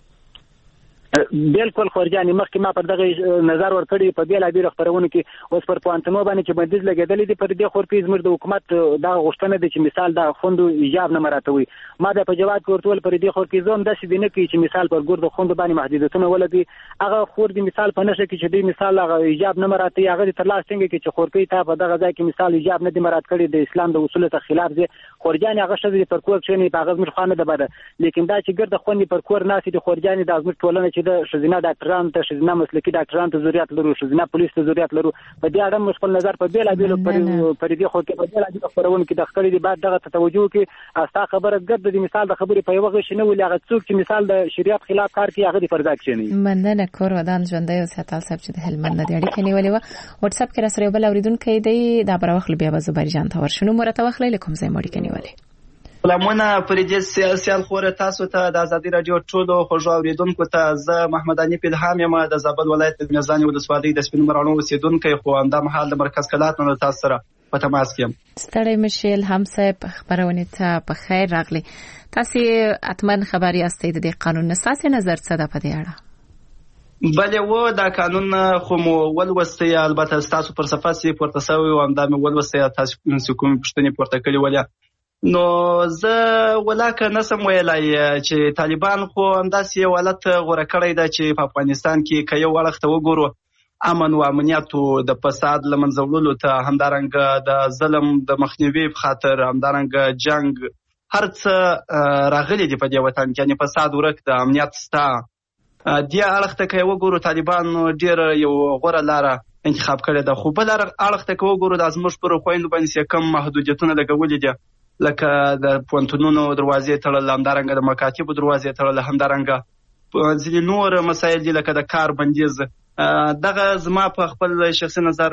بالکل خورجاني مخکې ما پر دغه نظر ورکړی په بیل ابي خبرونه کې اوس پر پوانتمو باندې چې بندیز لګیدلې دي پر دې خورپې زموږ د حکومت دا غوښتنه ده چې مثال دا خوندو ایجاب نه مراتوي. ما د په جواب کې ورتول پر دې خورپې زوم داسې دی نه کوي چې مثال پر ګور د خوندو باندې محدودیتونه ولګي، هغه خور دی مثال په نشه کې چې دی مثال هغه ایجاب نه مراتي، هغه تر لاس څنګه کې چې خورپې ته په دغه ځای کې مثال ایجاب نه دی مرات کړی د اسلام د اصولو ته خلاف دی. خورجاني هغه شته پر کور چې نه په هغه زموږ خانه ده بده، لیکن دا چې ګرد خوندي پر کور ناسي د خورجاني د زموږ ټولنه چې د شزینه ډاکټران ته شزینه مسلکي ډاکټران ته ضرورت لرو، شزینه پولیس ته ضرورت لرو. په دې اړه موږ خپل نظر په بیل ابي پر پر دې خو کې په بیل ابي خبرونه کې د خپلې دی بعد دغه توجه کې استا خبره ګرد د مثال د خبرې په یو غش نه ولې هغه څوک چې مثال د شریعت خلاف کار کوي هغه د فرض کښنی. مننه کور ودان ژوندۍ او ساتل صاحب چې د هلمند د اړیکې نیولې و واتس اپ کې را سره بل اوریدونکو دی دا بروخل بیا به زبر جان ته ورشنو مرته وخلې کوم ځای مړ کې نیولې. سلامونه پر دې سیاسي خور تاسو ته د ازادي رادیو ټولو خوږو اوریدونکو ته زه محمد انیف الهام یم د زابل ولایت د میزان ولسوالۍ د سپین مرانو اوسیدونکی خو همدا مهال د مرکز کلات نو تاسو سره په تماس کې یم. ستړی مشیل هم صاحب خبرونه ته په خیر راغلی. تاسو اتمن خبري استید د قانون اساس نظر څه ده په دې اړه؟ بلې و دا قانون خو مو ولوستي البته تاسو پر صفه سي پورته سوي او همدا مو ولوستي تاسو کوم پښتني پورته کړی ولیا نو زه ولاکه نسم ویلای چې طالبان خو همداسې یو حالت غوره کړی ده چې په افغانستان کې که یو اړخ ته وګورو امن او امنیتو د فساد له منځه وړلو ته، همدارنګه د ظلم د مخنیوي په خاطر، همدارنګه جنگ هر څه راغلي دي په دې وطن کې، یعنې فساد ورک د امنیت ستا دې اړخ ته که وګورو طالبان ډېر یو غوره لاره انتخاب کړې ده. خو بل اړخ ته که وګورو دا زموږ پر خویندو باندې کم محدودیتونه لګولي دي لکه د پوهنتونونو دروازې تړل، همدارنګه د مکاتبو دروازې تړل، همدارنګه ځینې نور مسایل دي لکه د کار بندیز. دغه زما په خپل شخصي نظر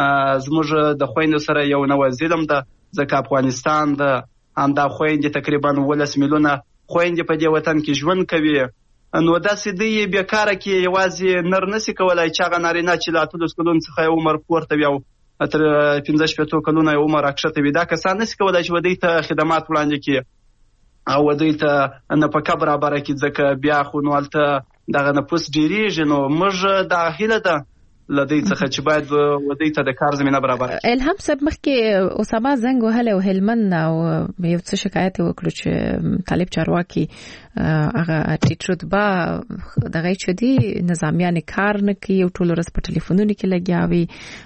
زموږ د خویندو سره یو نوی ظلم ده، ځکه افغانستان د همدا خویندې تقریبا ولس میلیونه خویندې په دې وطن کې ژوند کوي. نو داسې دی بیکاره کې یوازې نر نسي کولای چې هغه نارینه چې له اتلس کلونو څخه عمر پورته وي او تر پنځه شپېتو کلونه عمر راکښته وي، دا کسان نسي کولای چې ودې ته خدمات وړاندې کړي او ودې ته نفقه برابره کړي، ځکه بیا خو نو هلته دغه نفوس ډېرېږي. نو موږ دا هیله ده له دې څخه چې باید ودې ته د کار زمینه برابره کړي. الهام صاحب مخکې اسامه زنګ وهلی او هلمند او یو څه شکایت وکړو چې طالب چارواکي هغه ټیټ رتبه دغه چې دي نظامیان کار نه کوي او ټول ورځ په ټلیفونونو کې لګیا وي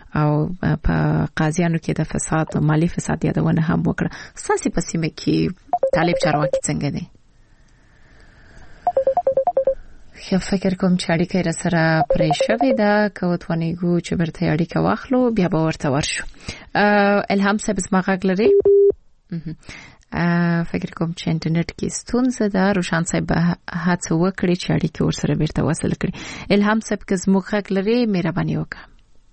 او په قاضیانو کې د فساد او مالی فساد یادونه هم وکړه. ستاسې په سیمه کې طالب چارواکي څنګه دی؟ خو فکر کوم چې اړیکه را سره پرې شوې ده، که وتوانیږو چې برته اړیکه واخلو بیا به ورته ورشو. الهام صاحب زما غږ لري؟ فکر کوم چې انټرنیټ کې ستونزه ده. روشان صاحب هڅه وکړي چې اړیکه ورسره بیرته وصل کړي. الهام صاحب که زموږ غږ لري مهرباني وکړه.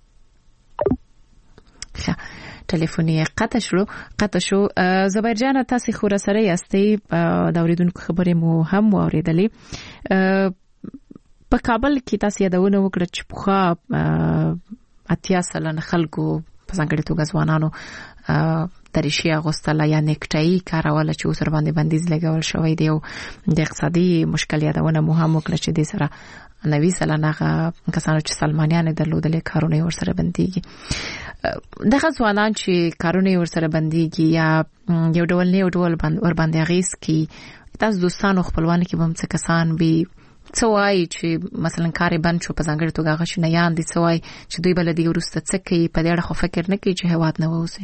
ښه ټلیفوني قطع شو قطع شو زبیر جان تاسو خو را سره یاستئ د اوریدونکو خبرې مو هم واوریدلې. په کابل کې تاسو یادونه وکړه چې پخوا اتیا سلنه خلکو په ځانګړي توګه ځوانانو دریشي اغوستله یا نیکټایي کاروله چې اوس ورباندې بندیز لګول شوی دی او د اقتصادي مشکل یادونه مو هم وکړه چې دې سره نوي سلنه کسانو چې سلمانیان درلودلې کارونه ورسره بنديږي. دغه ځوانان چې کارونه ورسره بنديږي یا یو ډول نه یو ډول ورباندې اغیز کی تاسو دوستانو خپلوان کې هم څه کسان وي څه وایي چې مثلا کار بند شو په ځانګړي توګه هغه چې نه یان دي څه وایي چې دوی بل دی ورسته څه کوي په دې اړه خو فکر نه کوي چې هیواد نه ووسي.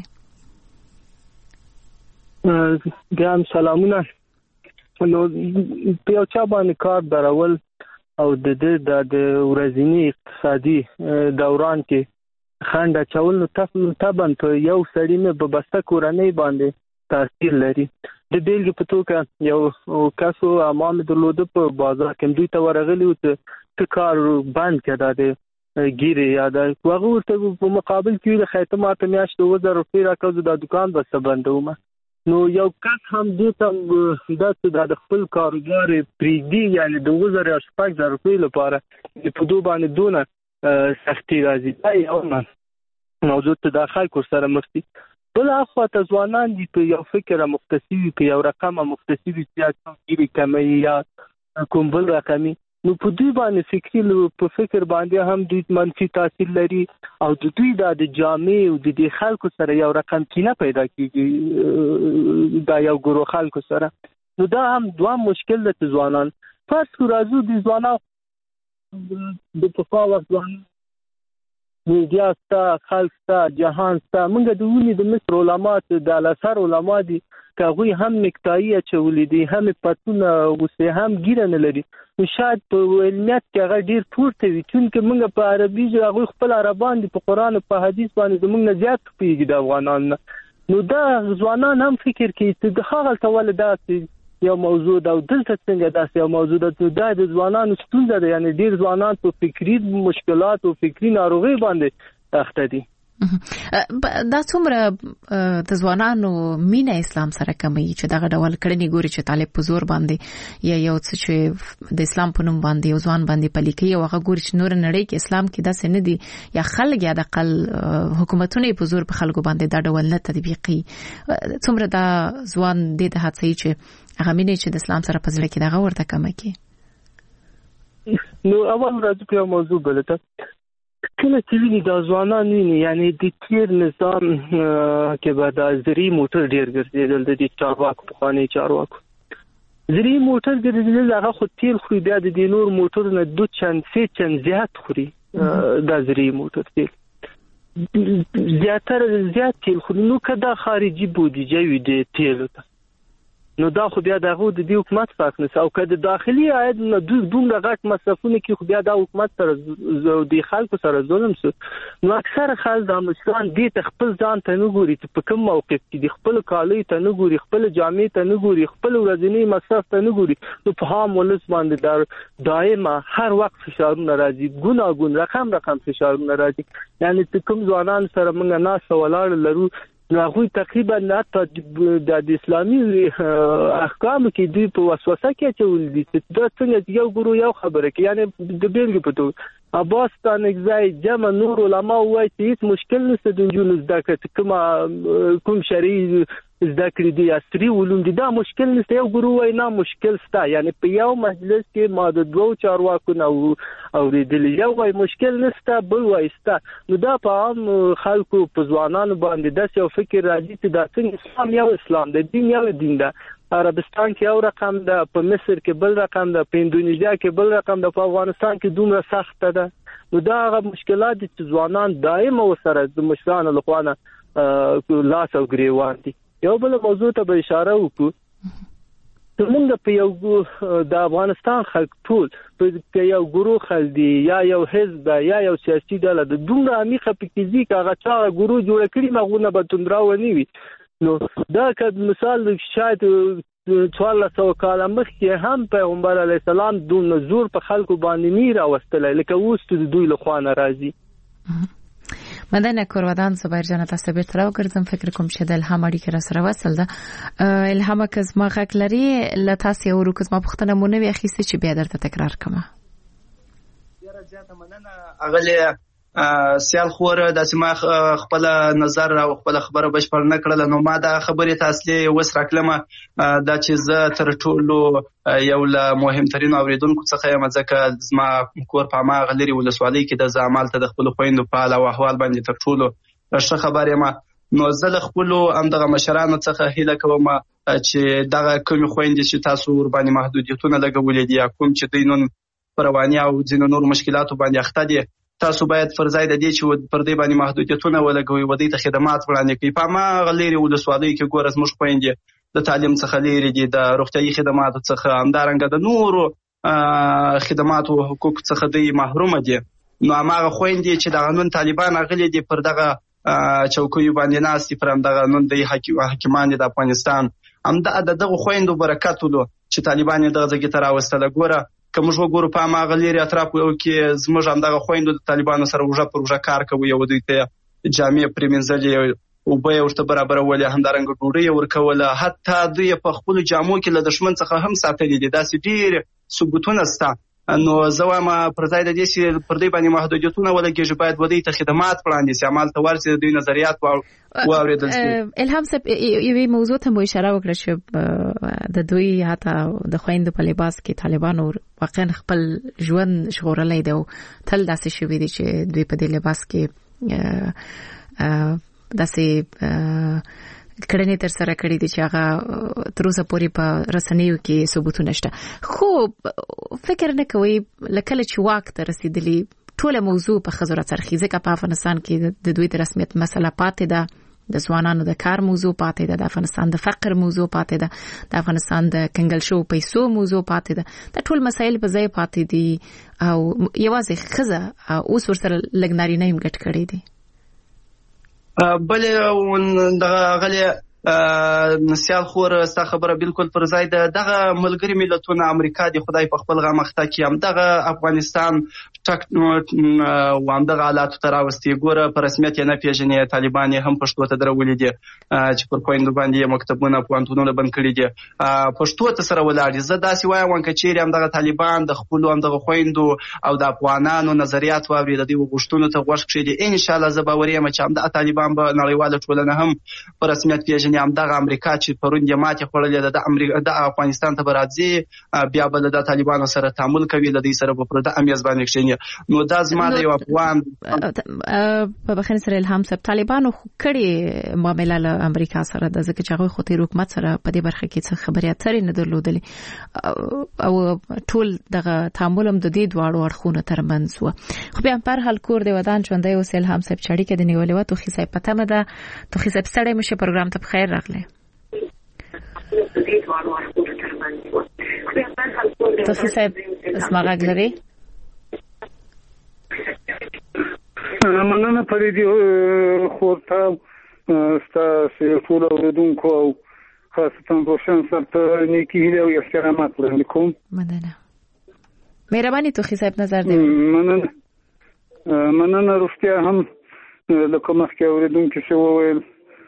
ګرام سلامونه. نو په یو چا باندې کار درول او د دې د ورځنی اقتصادي دوران کې خنډ اچول نو طبعا په یو سړی نه په بسته کورنۍ باندې تاثیر لري. د بیلګې په توګه یو کسو امام درلوده په بازار کې دوی ته ورغلی و چې کار بند کړه د ګیره یا دا هغه ورته په مقابل کې د خیتمات میاشت دوه زره روپۍ راکوي د دکان بس بندوم نو یو کس هم دې ته دا د خپل کاروبار پریږدي یعنی دوه زره شپږ زره روپۍ لپاره په دوه باندې دونه سختي راځي دا یو موضوع ته د خلکو سره مخ دي بل اخوا ته ځوانان دي په یو فکر مختصي په یو رقم مختصي سیاست کې کمی یا کوم بل رقمي نو په دوی باندې فکری په فکر باندې هم دوی منفي تاثیر لري او د دوی د جامع او د خلکو سره یو رقم کینه پیدا کیږي دا یو ګروه خلکو سره نو دا هم دوه مشکل د ځوانان فرض کو راځو د ځوانان د په وخت ځوان میډیا ستا خلک ستا جهان ستا موږ د ونی د مصر علما د الازهر علما دي کاغوی هم نکتایی چولې دي هم پتونه وسه هم ګیره نه لري نو شاید په علمیت کې هغه ډیر پورته وي چې موږ په عربي ژبه خپل عربان دي په قران او په حدیث باندې موږ نه زیات پیږي د افغانان نو دا ځوانان هم فکر کوي چې د هغه ټول داسې یو موضوع دا دلته څنګه داسې یو موضوع دا د ځوانانو ستونزه ده یعنی ډیر ځوانان په فکری مشکلات او فکری ناروغي باندې اخته دي دا څومره د ځوانانو مینه اسلام سره کمی چې دغه ډول کړنی ګوري چې طالب په زور باندې یا یو څه چې د اسلام په نوم باندې یو ځوان باندې پلیکي او هغه ګوري چې نور نړۍ کې اسلام کې داسې نه دي یا خلک یا د قل حکومتونه په زور په خلکو باندې دا ډول نه تطبیقي څومره دا ځوان د هڅې چې هغه مینه چې د اسلام سره په ځل کې دغه ورته کمی کی نو اول راځو په موضوع بلته کله چې ویني دا ځوانان ویني یعنی د تیر نظام کې به د زری موټر ډیر ګرځیدل د چارواکو په خانه چارواکو زری موټر ګرځیدل هغه خو تیل خو بیا د نور موټر نه دوه چند سه چند زیات خوري د زری موټر تیل زیاتره زیات تیل خو نو کدا خارجي بودیجه وي د تیل نو دا خو بیا دغه د دې حکومت فاک نه او کله داخلي عاید نه دومره غټ مصرفونه کې خو بیا د حکومت سره د خلکو سره ظلم سو نو اکثر خلک د مشران دې خپل ځان ته نه ګوري چې په کوم موقف کې د خپل کالي ته نه ګوري خپل جامې ته نه ګوري خپل ورځنی مصرف ته نه ګوري نو په هم ولس باندې دا دائما هر وخت فشارونه راځي ګوناګون رقم رقم فشارونه راځي یعنی کوم ځوانان سره موږ نه سوالار لرو نو هغه تقریبا نه د اسلامي احکام کې دی په وسوسه کې چول دي چې دا څنګه یو ګورو یو خبره کې یعنی د بیلګې په توګه اباستان اگزای جمع نور علما وایي چې هیڅ مشکل نشته د جون زده کړه کوم کوم شرعي زده کړې دي عصري علوم دي دا مشکل نشته یو ګورو وایي نه مشکل ستا یعنی په یو مجلس کې ما د دوه چارواکو نه اوریدل یو وایي مشکل نشته بل وایي ستا نو دا په عام خلکو په ځوانانو باندې داسې یو فکر راځي چې دا څنګه اسلام یو اسلام د دین یو دین ده عربستان کې یو رقم ده په مصر کې بل رقم ده په اندونیزیا کې بل رقم ده په افغانستان کې دومره سخت ده نو دا هغه مشکلات چې ځوانان دائما وسره د مشرانو لخوا نه لاس او ګریوان دي یو بل موضوع ته به اشاره وکړو موږ په یو د افغانستان خلک ټول په یو ګروه خلدي یا یو حزب یا یو سیاسي ډله د دومره عمیقه فکري کاغه چا ګروه جوړ کړي مغونه به تندراونی وي نو دا که مثال شاید څوارلس سوه کاله مخکې هم پیغمبر علیه السلام دونه زور په خلکو باندې نه راوستلی لکه اوس د دوی له خوا نه راځي مدنه کورودان زبیر جان تاسو به تر وګرځم فکر کوم چې د الهام اړیکه را سره وصل ده الهام که زما غږ لري ل تاسو یو روکه زما پښتنه مونږ وی اخیسته چې بیا درته تکرار کما ډیره زیاته مننه اغله سیال خور د سیمه خپل نظر او خپل خبره بشپړ نه کړل نو ما دا خبره تاسو وس راکلمه دا چې زه تر ټولو یو له مهمترین اوریدونکو څخه یم ځکه زما کور په ما غلري ولسوالۍ کې د زعمال ته د خپل خويندو په اړه او احوال باندې تر ټولو ښه خبره یم نو زه له خپل همدغه مشرانو څخه هیله کوم چې دغه کوم خويندې چې تاسو ور باندې محدودیتونه لګولې دي کوم چې دینون پرواني او ځینو نور مشکلاتو باندې اخته دي تاسو باید فرضای د دې چې پر دې باندې محدودیتونه ولګوي و دې ته خدمات وړاندې کوي په ما غليري ولسوالۍ کې ګور از مش خويندې د تعلیم څخه لري دي د روغتيایي خدماتو څخه همدارنګه د نورو خدماتو او حقوق څخه د محروم دي نو هغه خويندې چې د قانون طالبان غلي دي پر دغه چوکۍ باندې ناس پر همدغه نن د حکیمان د افغانستان هم د دغه خويندو برکت ولو چې طالبان دغه ځای ته راوستل ګوره که موږ وګورو په هماغه لرې اطرافو کې زموږ همدغه خویندو د طالبانو سره اوږه پر اوږه کار کوي او دوی ته جامې پرې مینځلې، اوبه یې ورته برابرولې، همدارنګه ډوډۍ یې ورکوله، حتی دوی په خپلو جامو کې له دښمن څخه هم ساتلي دي. داسې ډېر ثبوتونه شته. نو زه وایم پر ځای د دې چې پر دوی باندې محدودیتونه ولګېږي، باید دوی ته خدمات وړاندې شي، همالته ورسي د دوی نظریات واورېدل شي. الهام صاحب یوې موضوع ته مو اشاره وکړه چې د دوی حتی د خویندو په لباس کې طالبانو واقعا خپل ژوند ژغورلی دی او تل داسې شوي دي چې دوی په دې لباس کې داسې کړنې تر سره کړې دي چې هغه تر اوسه پورې په رسنیو کې ثبوتونه شته. خو فکر نه کوئ لکه چې واک ته رسیدلی ټوله موضوع په ښځو راڅرخي، ځکه په افغانستان کې د دوی د رسمیت مسله پاتې ده، د ځوانانو د کار موضوع پاتې ده، د افغانستان د فقر موضوع پاتې ده، د افغانستان د کنګل شو پیسو موضوع پاتې ده. دا ټول مسایل په ځای پاتې دي او یوازې ښځه اوس ورسره لږ نارینه هم ګډ کړی دي. بلې دغه غلې نسیال خور ستا خبره بالکل پر ځای ده. دغه ملګري ملتونه امریکا دی خدای په خپل غمخته کې هم دغه افغانستان ټک و هم دغه حالاتو ته راوستي. ګوره په رسمیت یې نه پیژني، طالبان یې هم پښتو ته درولي دي چې پر خویندو باندې یې مکتبونه پوهنتونونه بند کړي دي، پښتو ته سره ولاړ دي. زه داسې وایم که چیرې هم دغه طالبان د خپلو هم دغه خویندو او د افغانانو نظریات واوري، د دوی غوښتنو ته غوږ کښېږدي، انشاءالله زه باوري یم چې همدغه طالبان به نړیواله ټولنه هم په رسمیت پیژني. همدغه امریکا چې پرون یې ماتې خوړلې ده د امریکا د افغانستان ته به راځي، بیا به د طالبانو سره تعامل کوي، له دوی سره به پر د امیز باندې کښېني. نو دا زما د یو افغان په بخښنې سره الهام صاحب طالبانو کړې معامله له امریکا سره ده، ځکه چې هغوی خو تېر حکومت سره په دې برخه کې څه خبرې اترې نه درلودلې او ټول دغه تعامل هم د دې دواړو اړخونو ترمنځ و. خو بیا په هر حال کور د ودان ژوندی اوس الهام صاحب چې اړیکه د نیولې وه. توخي صاحب په تمه ده. توخي صاحب ستړی مه شئ، پروګرام ته بخیر راغلی. توخي صاحب زما غږ لري؟ مننه پرې خور ته ستاسو ټول اوریدونکو او خاصتا روشن صاحب ته نیکي هیله او احترامات وړاندې کوم. مننه. مهرباني توخي صاحب نظر دی. مننه مننه رښتیا هم لکه مخکې اوریدونکي څه وویل،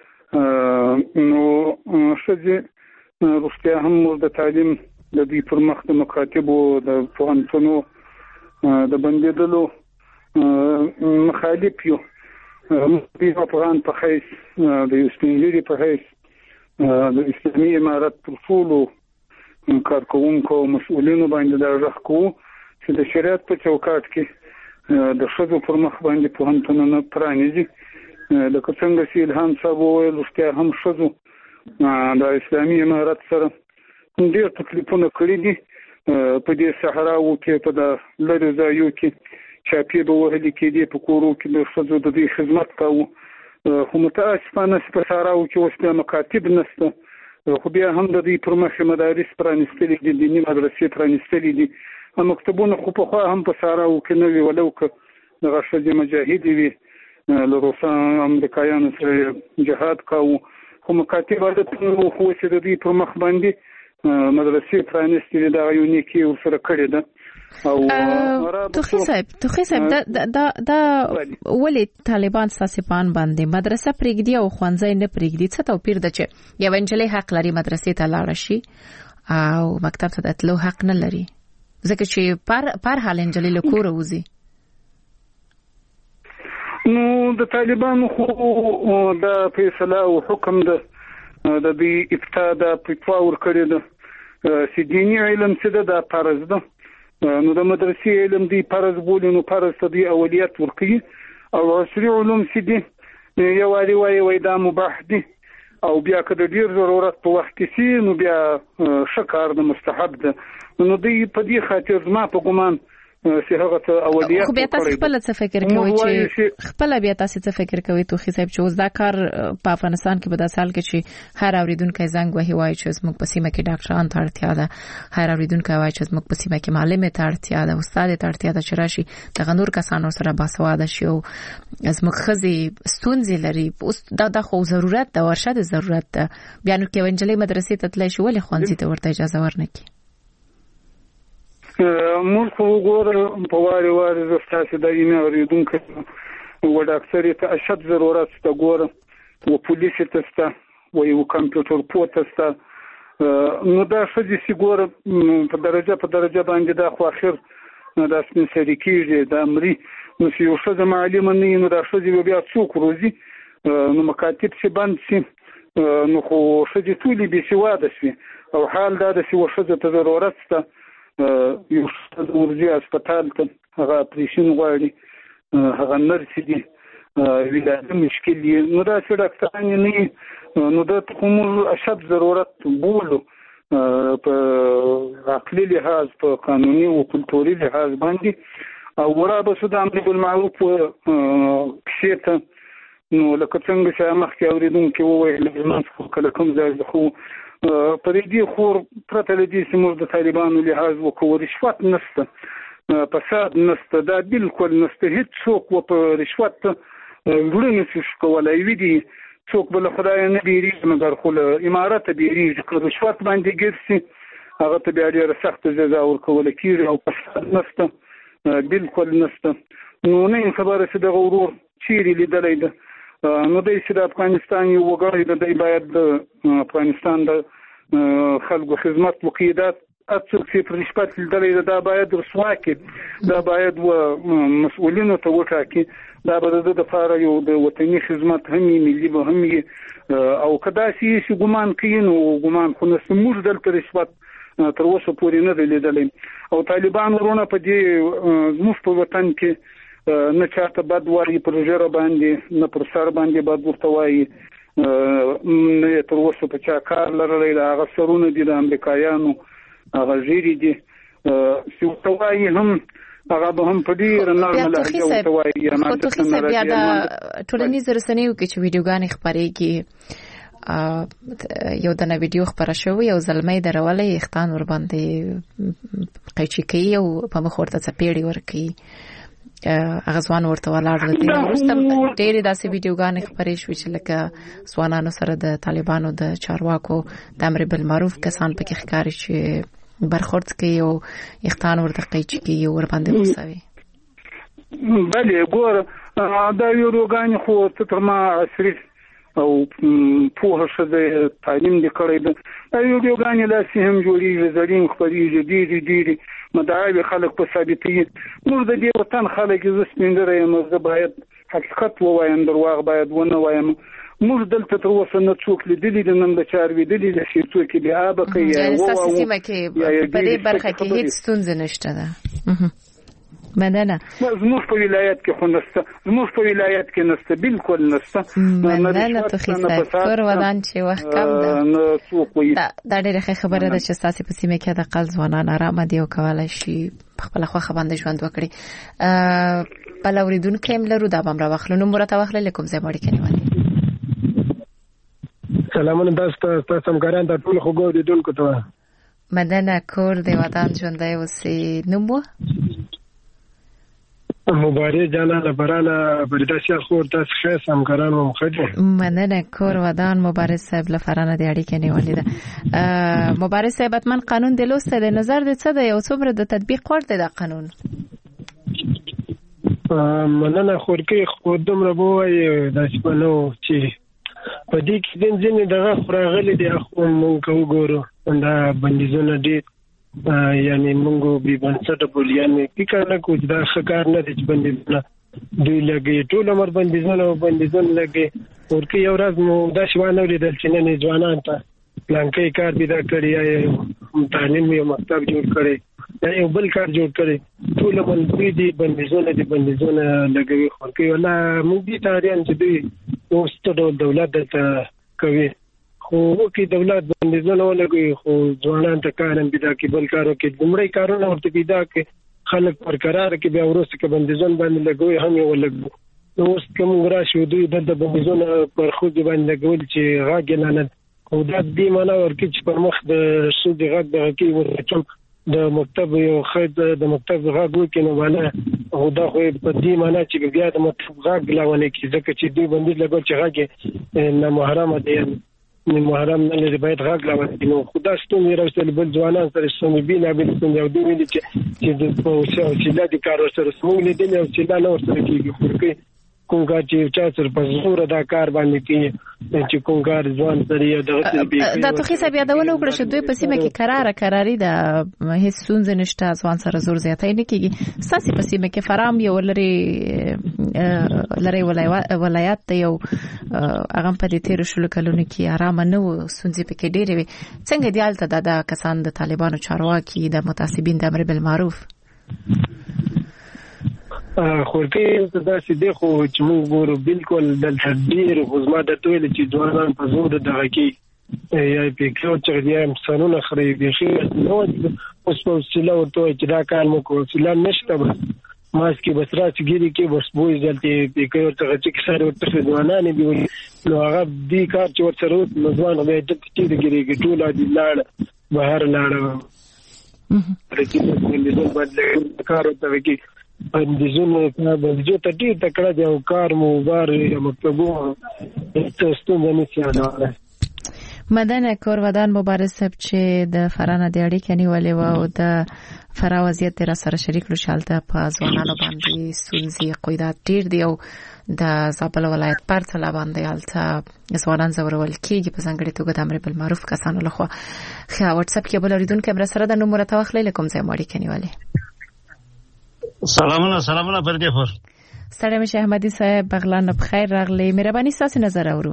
نو ښځې رښتیا هم موږ د تعلیم د دوی پر مخ د مکاتبو د پوهنتونو د بندېدلو مخالف یو. موږ افغان په حیث د یو سپین ږیري په حیث د اسلامي امارت پر ټولو کارکوونکو او مسؤلینو باندې دا غږ کوو چې د شریعت په چوکاټ کې د ښځو پر مخ باندې پوهنتونونه پرانیزي. لکه څنګه چې الهام صاحب وویل، رښتیا هم ښځو د اسلامي امارت سره ډېر تکلیفونه کړي دي. په دې صحراو کې په د لرې ځایو کې چاپې به وهلې کېدې، په کورو کې د ښځو د دوی خدمت کوو. خو متاسفانه په صحراو کې اوس بیا مکاتب نشته، خو بیا هم د دوی پر مخ مدارس پرانیستلي دي، دیني مدرسې پرانیستلي دي. مکتبونه خو پخوا هم په صحراو کې نه وي، ولو که دغه ښځې مجاهدې وي، له روسانو امریکایانو سره جهاد کوو، خو مکاتب عادتونه خو چې د دوی پر مخ باندې مدرسې پرانیستې دي، دغه یو نیکي ورسره کړې ده. توخي صاحب توخي صاحب دا دا دا ولې طالبان ستاسو پان باندې مدرسه پرېږدي او ښوونځی نه پرېږدي؟ څه توپیر ده چې یو نجلۍ حق لري مدرسې ته لاړ شي او مکتب ته د تلو حق نه لري، ځکه چې پر پر حال نجلۍ له کوره وځي؟ نو د طالبانو خو دا فیصله او حکم ده د دې ابتدا د فتوا ورکړې ده چې دیني علم څه ده، دا فرض ده. نو د مدرسې علم دی فرض بولي، نو فرض ته دی اولیت ورکړي. او عصري علوم چې دي یو والی وایي وای دا مباح دي، او بیا که د ډیر ضرورت په وخت کې سي نو بیا ښه کار د مستحب ده. نو دی په دې خاطر زما په ګمان چې هغه ته اولیت خو بیا تاسو خپل څه فکر کوئ چې خپل بیا تاسو څه فکر کوئ توخي صاحب چې اوس دا کار په افغانستان کې په داسې حال کې چې هر اوریدونکو زنګ وهي وایي چې زموږ په سیمه کې ډاکټران ته اړتیا ده، هر اوریدونکو وایي چې زموږ په سیمه کې معلم ته اړتیا ده، استاد ته اړتیا ده چې راشي د غنور کسانو سره باسواده شي او زموږ ښځې ستونزې لري. اوس دا د خو ضرورت ده، ورشد ضرورت ده. بیا نو کې ونجلې مدرسې ته تللی شي ولې ښوونځي ته ورته اجازه ورنکړي؟ موږ خو وګوره په واري واري زه ستاسو د ایمه اوریدونکو و ډاکټر ته اشد ضرورت ته ګوره و پولیس ته ستا و یو کمپیوټر پورت ستا نو دا څه چې ګوره په درجه په درجه باندې دا خو اخر دا سپین سری کېږي د امري نو چې یو څه د معلم نه نو دا څه بیا څوک روزي نو مکاتب چې بند شي نو خو څه چې ټولې بې سواده شي او حال دا د چې څه ته ضرورت شته یو څه د ورځي هسپتال ته هغه اپریشن غواړي هغه نرس دي ولاده مشکل دي نو دا چې ډاکټران نه نو دا کوم اشد ضرورت بولو په عقلي لحاظ په قانوني او کلتوري لحاظ باندې او ورابه سود امر بالمعروف کښې ته نو لکه څنګه چې مخکې اورېدونکي وویل زموږ کله کوم ځای خو په دې خور پرته له دې چې موږ د طالبانو لحاظ وکړو رشوت نشته فساد نشته دا بالکل نشته هېڅوک و په رشوت زړه نشي کولی وي دي څوک به له خدایه نه بیریږي مګر خو له امارته بیریږي که رشوت باندې ګیر شي هغه ته بیا ډېره سخته جزا ورکوله کېږي او فساد نشته بالکل نشته نو نه یم خبره چې دغه ورور چیرې لیدلی ده نو دی چې د افغانستان یو وګړی ده دی باید د افغانستان د خلکو خدمت وکړي دا څوک چې په رشوت لیدلی ده دا باید رسوا کړي دا باید و مسؤلینو ته وټاکي دا به د ده دپاره یو د وطني خدمت هم وي ملي به هم وي او که داسې چې ګمان کوي نو ګمان خو نشته موږ دلته رشوت تر اوسه پورې نه دی لیدلی او طالبان ورونه په دې زموږ په وطن کې نه چاته بد وایي پر ژیره باندې نه پر سر باندې بد ورته وایي نه یې تر اوسه په چا کار لرلی د هغه سرونه دي د امریکایانو هغه ژیرې دي چې ورته وایي هم هغه به هم په ډېره نرمه لهجه ورته وایي فتوخي صاحب بیا د ټولنیزو رسنیو کې چې ویډیوګانې خپرېږي یو دنه ویډیو خپره شوې یو زلمی درولې ویښتان ورباندې قیچي کوي او په مخ ورته څپېړې ورکوي هغه ځوان ورته ولاړ و دي وروسته ډېرې داسې ویډیوګانې خپرې شوې چې لکه ځوانانو سره د طالبانو د چارواکو د امر بالمعروف کسان پکې ښکاري چې برخورد کوي او ویښتان ورته قیچي کوي او ورباندې غوسوي بلې ګوره دا ویډیوګانې خو ته تر ما عصري او پوهه ښه تعلیم دې کړی ده دا ویډیوګانې داسې هم جوړېږي زړین خپرېږي ډېرې ډېرې مدعاوې خلک په ثابتوي موږ د دې وطن خلک زه سپین ږیری یم زه باید حقیقت ووایم درواغ باید ونه وایم موږ دلته تر اوسه نه څوک لیدلي دي نه د چا اورېدلي دي چې څوک یې بیا به کوي ستاسو سیمه کې په دې برخه کې هېڅ ستونزه نشته ده مننه زموږ په ولایت کې خو نشته زموږ په ولایت کې نشته بالکل نشته مننه توخي صاحب کور ودان چې وخت کم ده دا ډېره ښه خبره ده چې ستاسو په سیمه کې د قل ځوانان آرامه دي او کولی شي په خپله خوښه باندې ژوند وکړي بل اورېدونکی هم لرو دا به هم راواخلو نوم ورته واخلئ له کوم ځای مو اړیکه نیولې سلامونه تاسو ته همکاران ته ټولو خوږو اورېدونکو ته مننه کور د ودان ژوندی اوسئ نوم و مبارک جانا لبرانه بریدا شیخ خور تاسو ښه همکاران مو مخدي مننه کور ودان مبارک صاحب لفرانه د اړیکې نیولې ده مبارک صاحب اتمن قانون د لوسته د نظر د څه د یو څومره د تطبیق ورته د قانون مننه خورکی خو دومره بوای د شپنو چې په دې کې د ځینې دغه خراغلي دي خو مونږ وګورو دا بندیزونه دي یعنی مونږ به بنسټ بول یعنی فکر نه کوم دا ښکار نه دي چې بندیزونه دوی لګي ټول عمر بندیزونه بندیزونه لګي ورته یو ورځ مو دا شوانه لیدل چې نه ځوانان ته پلانکې کار پیدا کړی یا تعلیم یو مکتب جوړ کړی یا یو بل کار جوړ کړی ټول باندې دي بندیزونه دي بندیزونه لګوي خو کې ولا موږ دي تاریان چې دوی اوس ته دولت ته کوي خو کې دولت بندیزونه ولګوي خو ځوانان ته کار هم پیدا کوي بل کارو کې دومره کارونه ورته پیدا کوي خلک پر قرار کې بیا ورسته کې بندیزونه باندې لګوي هم یو لګوي نو اوس کوم راشي دوی د بندیزونه پر خو دي باندې لګول چې راګ نه نه او دا دې معنا ورکړي چې پر مخ د سود غږ د کې ورچم د مکتب یو خد د مکتب غږ کې نو باندې او دا خو په دې معنا چې بیا د مکتب غږ لاونه کې ځکه چې دوی باندې لګول چې غږ نه محرم دي محرم نه لري باید غږ راوړي نو خدا ستونی راوستل بل ځوانان سره ستونی بینا بیل ستونی او دوی چې چې په اوسه چې د دې کار سره سمول دي او چې دا نو سره کیږي خورکې کوم کار چې چا سره په زور دا کار باندې کوي چې کوم کار ځوان سره دغه دا توخي سبیا دا ونه وکړه چې دوی په سیمه کې قرار قراری د هیڅ ستونزه نشته ځوان سره زور زیاتای نه کیږي ساسي په سیمه کې فرام یو لري لري ولایت ته یو هغه په دې تیر شلو کلونو کې آرام نه و ستونزې پکې ډېرې وي څنګه دی حالت د کسان د طالبانو چارواکي د متعصبین د امر بالمعروف خورکې دا چې دی خو چې موږ ګورو بالکل د تدبیر خو د تویل چې ځوانان په زور دغه کې یا پکړو چې یا مسانونه خري بيخي نو اوس په وسیله ورته چې دا کار مو کو وسیله نشته بس ماس کې بس را چې ګيري کې بس بوې ځلته پکړو ته چې سره ورته ځوانان دی نو هغه دې کار چې ورته نو ځوان به د چې ګيري کې ټول دي لاړ بهر لاړ پرې کې د بدل کار ته کې اندیزونه په بلجو ته ډیر تکړه دی او کار مو بار مکتبو ستاسو نه سیاده مدن کورودان مبارز صاحب چې د فرانه د اړیکې نیولې و او د فرا وضعیت را سره شریک لو شالته په ځوانانو باندې ستونزې قیدات ډیر دی او د زابل ولایت پر تل باندې الته ځوانان زورول کیږي په ځانګړي توګه د امر بالمعروف کسانو لخوا خا واتس اپ کې بل اوریدونکو کیمرا سره د نمبر توخلې لکم ځای ماړي کني والے سلامونه سلامونه پر دې خور ستړی مشه احمدي صاحب بغلان بخیر راغلی مهرباني تاسو نظر اورو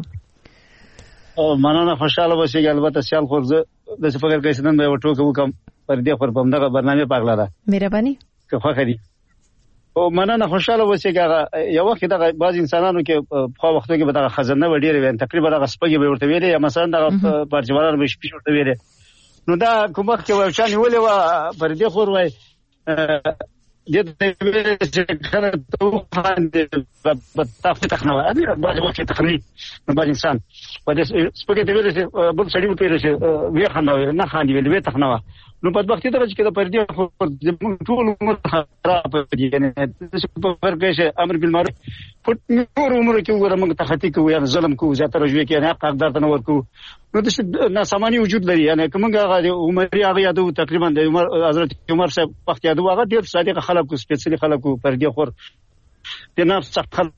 او مننه خوشاله اوسئ البته سیال خورزه د فکر کې سنن به وټو کوم پر دې خور په دغه برنامه پاغلا ده مهرباني که خو خدي او مننه خوشاله اوسئ یو وخت دغه بعض انسانانو کې په وختو کې به دغه خزانه وړي وین تقریبا دغه سپګي به ورته ویلې یا مثلا دغه پرچوالانو به شپې ورته ویلې نو دا کومه کې وای چې نیولې و پر دې خور وای د دې چې خلک ته باندې په تاسو تخنوي اته باندې وخت تخني باندې انسان په دې سپګې ته ویل چې بل سړی په لري وی خنوي نه خاندي ویل وی تخنوا نو په وخت ته چې د پردي خو ټول عمر خراب دي یعنی په فرقې امر بالمعروف ټول عمر کې وګوره موږ تختی کوو یا ظلم کوو زیاته رجوع کې نه حقدار ته نور کوو نو د ناسمانی وجود لري یعنی کومه هغه عمر هغه یادو تقریبا د عمر حضرت عمر صاحب وخت یادو هغه ډیر صادق خلکو سپیشلی خلکو پردي خور د نفس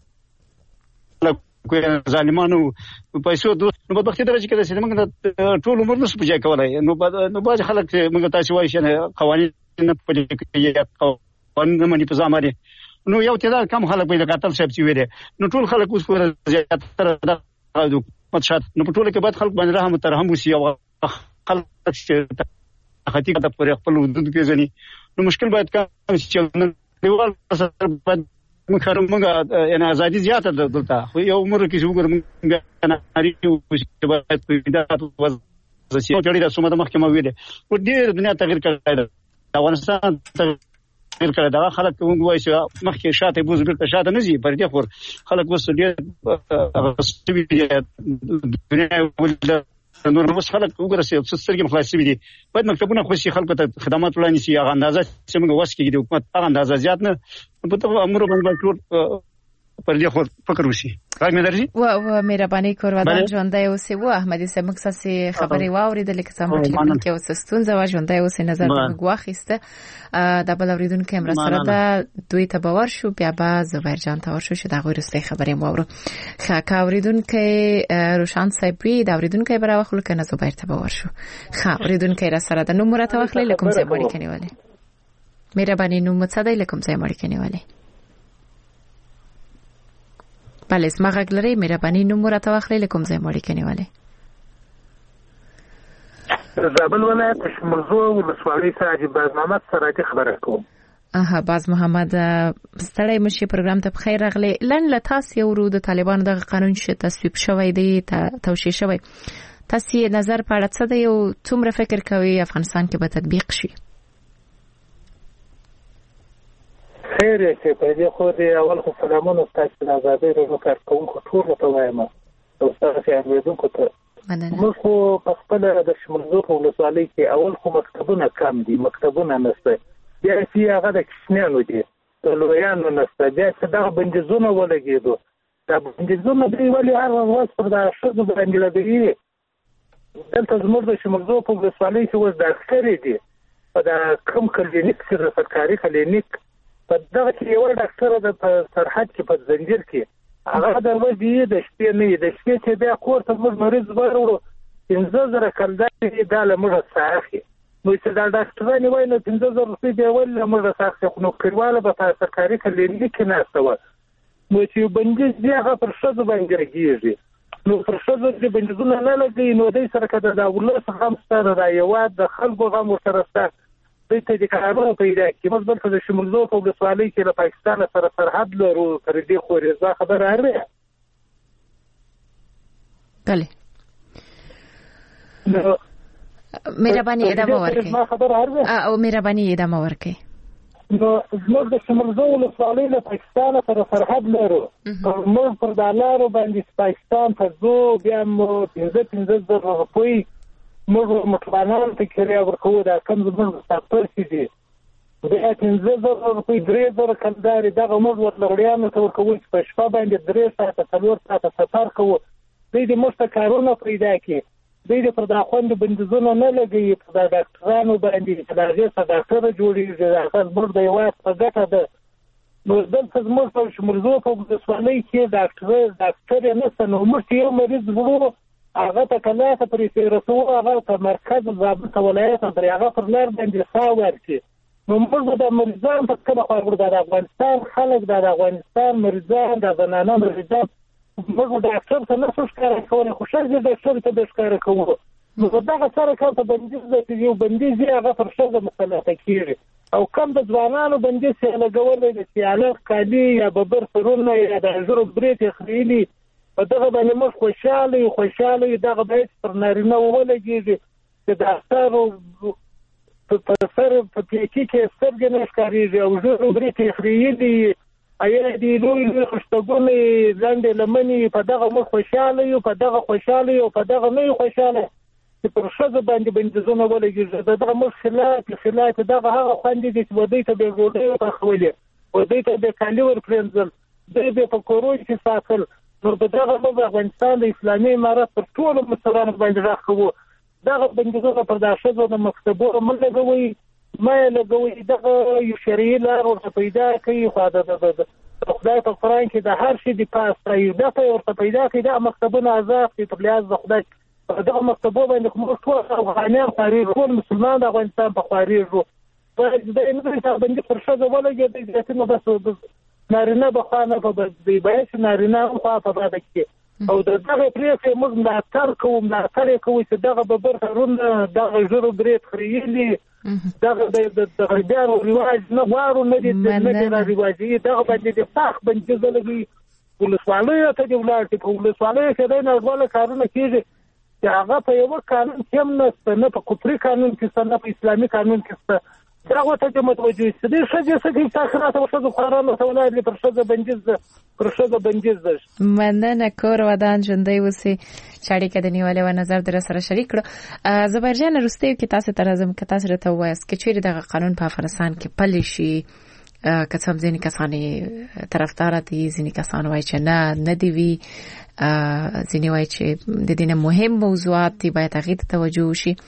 خلک کوی ظالمانو پیسو نو په وخت درجه کې د موږ ټول عمر نو سپجای کولای نو نو باز خلک موږ تاسو وایي چې قوانين نه پدې کې قانون باندې په ځامره نو یو تعداد کم خلک په قاتل صاحب چې ویره نو ټول خلک اوس پر زیاتره د متشات نو په ټول کې بعد خلک باندې رحم ترحم وسی او خلک چې تختی د پر خپل حدود کې ځنی نو مشکل باید کم چې دیوال سره مخرم موږ یعنی ازادي زیاته دلته خو یو عمر کې شو ګرم نه اړ یو چې باید په دې تاسو وځي چې د سومه د محکمه ویلې په دې دنیا تغیر کړی دا افغانستان تغیر کړی دا خلک موږ وایي چې مخکې شاته بوز بیرته شاته نه زی پر دې خور خلک وسو دې دنیا ول نور مو خلک وګورئ چې سترګې مخلاصي دي باید مکتبونه خوشي خلکو ته خدمات وړاندې شي هغه اندازه چې موږ وس کېږي د حکومت هغه اندازه زیات نه په تو امر باندې ټول پر دې خو فکر وشي راځي درځي و و مهرباني کورودان ژوندۍ اوسې و احمدي صاحب مکساسي خبري واوریدل کې سم ټلیفون کې وسستون زوا ژوندۍ اوسې نظر غواخيسته د بل اوریدونکو هم سره دا دوی ته باور شو بیا با زبیر جان ته ورشو چې دا غوړ رسلي خبري مورو خا اوریدونکو روشان صاحب وی دا اوریدونکو برا وخلو کنه زبیر ته باور شو خا اوریدونکو را سره د نومره توخلې لکم ځای مړی کني والے مهرباني نوم متصدی لکم ځای مړی کني والے بله اسما غږ لري مهرباني نوم راته واخلئ له کوم ځای مو اړیکه نیولې زابل ولایت شمولزو ولسوالۍ څخه باز محمد سراجي خبره کوم اها باز محمد ستړی مشي پروګرام ته بخیر راغلی لن له تاسو یو ورو د طالبانو د قانون چې تصویب شوی دی توشیح شوی تاسو نظر په اړه څه دی او څومره فکر کوي افغانستان کې به تطبیق شي خیر چې په دې خو دې اول خو سلامونه تاسو د آزادۍ ورو کار کوونکو ټول ته وایم او تاسو یې اوریدونکو ته موږ خو په خپل د شمولزو په ولسوالۍ کې اول خو مکتبونه کم دي مکتبونه نشته بیا چې هغه د کښنیانو دي د لویانو نشته بیا چې دغه بندیزونه ولګېدو دا بندیزونه دوی ولې هر ورځ پر دا ښځو باندې لګوي دلته زموږ د شمولزو په ولسوالۍ کې اوس ډاکټرې دي په د کوم کلینیک چې د سرکاري کلینیک په دغه کې یو ډاکټر د سرحد کې په زنجیر کې هغه د ورځې د شپې نه د شپې چې بیا کور ته موږ مریض وروړو پنځه زره کلدارې دا له موږ ساخي نو چې دا ډاکټرانې وایي نو پنځه زره روپۍ بیا ولې له موږ ساخي خو نو کلیواله به په سرکاري کلینیک کې ناسته وه نو چې بندیز دی هغه پر ښځو باندې لګېږي نو پر ښځو چې بندیزونه نه لګوي نو دوی سره که د ولس غم شته د دا هېواد د خلکو غم ورسره شته دوی ته د کارونه پیدا کړي موږ دلته د شمولزو په ولسوالۍ کې له پاکستان سره سرحد لرو تر دې خورې دا خبره هر بله مهرباني ادامه ورکړئ او مهرباني ادامه ورکړئ نو زموږ د شمولزو ولسوالۍ له پاکستان سره سرحد لرو موږ پر دا لارو باندې پاکستان ته ځو بیا مو پنځه پنځه زره روپۍ موږ موټروانانو ته کرایه ورکوو دا کوم زموږ مسافر چې دي بیا پنځه زره روپۍ درې زره کلدارې دغه موږ وطلغړیانو ته ورکوو چې په شپه باندې درې ساعته څلور ساعته سفر کوو دوی د موږ ته کارونه پیدا کړي دوی د پر دا خوندو بندیزونه نه لګوي پر دا ډاکټرانو باندې چې د هغې څخه ډاکټره جوړېږي هغه زموږ د هېواد په ګټه ده نو دلته زموږ په شمولزو په ولسوالۍ کې ډاکټر ډاکټر یې نشته نو موږ چې یو مریض وړو هغه ته که لاسه پرې رسوو هغه په مرکز ضابطه ولایت پرې هغه پر لار باندې ساه ورکړي نو موږ به د مریضان په کومه خوا وړو دا د افغانستان خلک دا د افغانستان مریضان د زنانه مریضان موږ ډاکټر ته نه شو ښکاره کولی خو ښځې ډاکټر ته به ښکاره کوو نو په دغه سره کار ته بندیز دی چې یو بندیز یې هغه پر ښځه مسلطه کېږي او کم د ځوانانو بندیز یې لګولی د سیالک کالي یا ببر سرونه یا د ژرو برېت یې خریلي په دغه باندې موږ خوشحاله یو خوشحاله یو دغه باید پر نارینه ولګېږي چې د افسرو په سر په پیکي کې سترګې نه ښکارېږي او ژرو برېت یې خریلي ایا دې لوی لوی خشتګونې لنډې لمنې په دغه موږ خوشحاله یو په دغه خوشحاله یو په دغه نه یو خوشحاله چې پر ښځو باندې بندیزونه ولګېږي د دغه موږ خلاف خلاف دغه هغه خوندې دي چې دوی ته بې ډوډۍ پخولې دوی ته بې کالي ورپرېنځل دوی بې په کورونو کې ساتل نو په دغه موږ افغانستان د اسلامي امارت پر ټولو مشرانو باندې غږ کوو دغه بندیزونه پر دا ښځو د مکتبونو مه لګوئ ما یې لګوئ دغه یو شرعي لار ورته پیدا کوي خو د خدای په قرآن کې د هر شي د پاسه یو دفعه ورته پیدا کوي دغه مکتبونه آزاد کړي په لحاظ د خدای په دغه مکتبو باندې خو موږ ټول افغانیان خوارېږو ټول مسلمان د افغانستان په خوارېږو د انګلیس بندي پر ښځه ولګېدی داسې نو بس نارینه به خوا نه به دی باید چې نارینه هم خوا په باده کې او د دغه پرېکړې موږ ملاتړ کوو ملاتړ یې کوو چې دغه ببر سرونه دغه ژرو برېت خریلي دغه د غربیانو رواج نه غواړو نه دي نه دي را رواجي دغه باندې د پاک بندیزه لګوي ولسوالیو ته دې ولاړ شي په ولسوالیو کې دی نړیواله کارونه کېږي چې هغه په یوه قانون کې هم نشته نه په کفري قانون کې شته نه په اسلامي قانون کې شته دغه ته چې متوجه شي دې ښځې څه کوي تاسو راته ښځو خوارانو ته ولاړ دي پر ښځه بندیز ده پر ښځه بندیز ده مننه کور ودان ژوندی اوسئ چې اړیکه د نیولې و نظر در سره شریک کړو زبرجان وروستیو کې تاسو ته راځم که تاسو راته ووایاست که چیرې دغه قانون په افغانستان کې پلی شي که څه هم ځینې کسان یې طرفداره دي ځینې کسان وایي چې نه نه دي وي ځینې وایي چې د دې نه مهم موضوعات دي باید هغې ته توجه وشي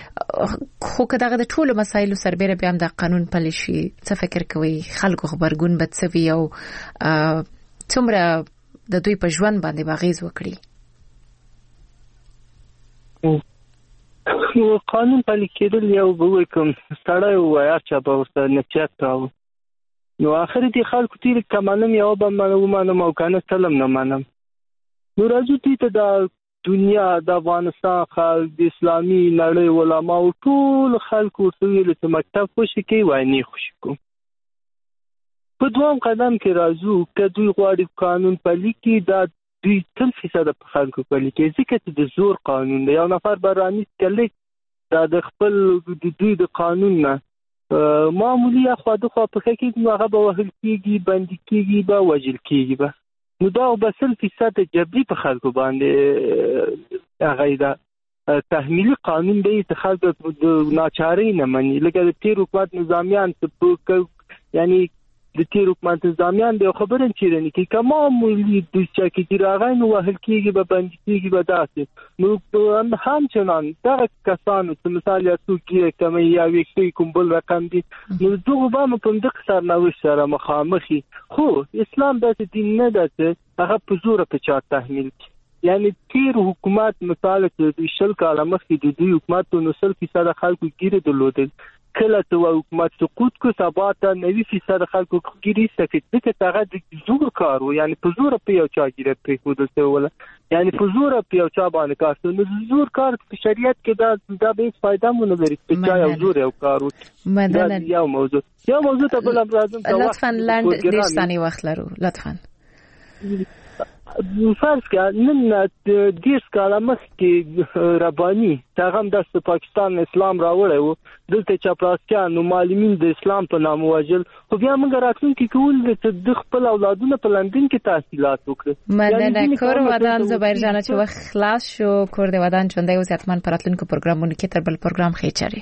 خو که دغه د ټولو مسایلو سربیره بیا هم د قانون پلی شي څه فکر کوئ خلکو غبرګون به څه وي او څومره د دوی په ژوند باندې به اغېز وکړي قانون پلی کېدل یو به وایي کوم سړی ووایه چا به ورته نصیحت کاوه نو آخر دې خلکو ته که منم یوه به ومنم او که نه سلم نه منم نو راځو دوی ته د دنیا د افغانستان خلک د اسلامي نړۍ علماو ټول خلکو ورته ویلو چې مکتب خوشي کوي وینې خوشي کوو په دویم قدم کې راځو که دوی غواړي قانون پلي کړي دا دوی سل فیصده په خلکو پلي کوي ځکه چې د زور قانون دی یو نفر به رانیسي که لږ دا د خپل د دوی د قانون نه معمولي اخوا دخوا پښه کېږي نو هغه به وهل کېږي بندي کېږي به وژل کېږي به نو دا به سل فیصد جبري په خلکو باندې هغه دا تحمیلي قانون دی چې خلک د ناچارۍ نه مني لکه د تیر حکومت نظامیان یعنی د تیر حکومت نظامیان د خبرن چیرنی کی کما مولی د چا کی راغین وهل کیږي به بند کیږي به داسې نو هم چنان دا کسانو چې مثال یا څوک کمی یا ویکي کوم بل رقم دي نو دغه به په دغه سرنوشت سره مخامخي خو اسلام د دین نه ده هغه په زور په چا تحمیل یعنی تیر حکومت مثال چې شل کاله مخکې د دوی حکومت نو سل فیصد خلکو ګیره درلودل کله چې حکومت سقوط کو سبا ته نوي فیصد خلکو ګیری سکت دغه هغه د زور کارو یعنی په زور په یو چا ګیره پرې خودل څه ولا یعنی په زور په یو چا باندې کار نو زور کار په شریعت کې دا دا به فائدہ مونږ لري چې چا یو زور یو کارو مدنه یو موضوع یو موضوع ته بل راځم لطفا لاند ډیر ثاني وخت لرو لطفا فرض کړه نن دیش کاله مخکې رباني هغه هم د پاکستان اسلام راوړی وو دلته چاپلاسکیان نو معلمین د اسلام په نام وژل خو بیا موږ راتلونکي کول د خپل اولادونه په لندن کې تحصیلات وکړي مننه کور ودان زبیر جان چې وخت خلاص شو کور د ودان چونده او زیاتمن پراتلونکو پروګرامونو کې تر بل پروګرام خېچري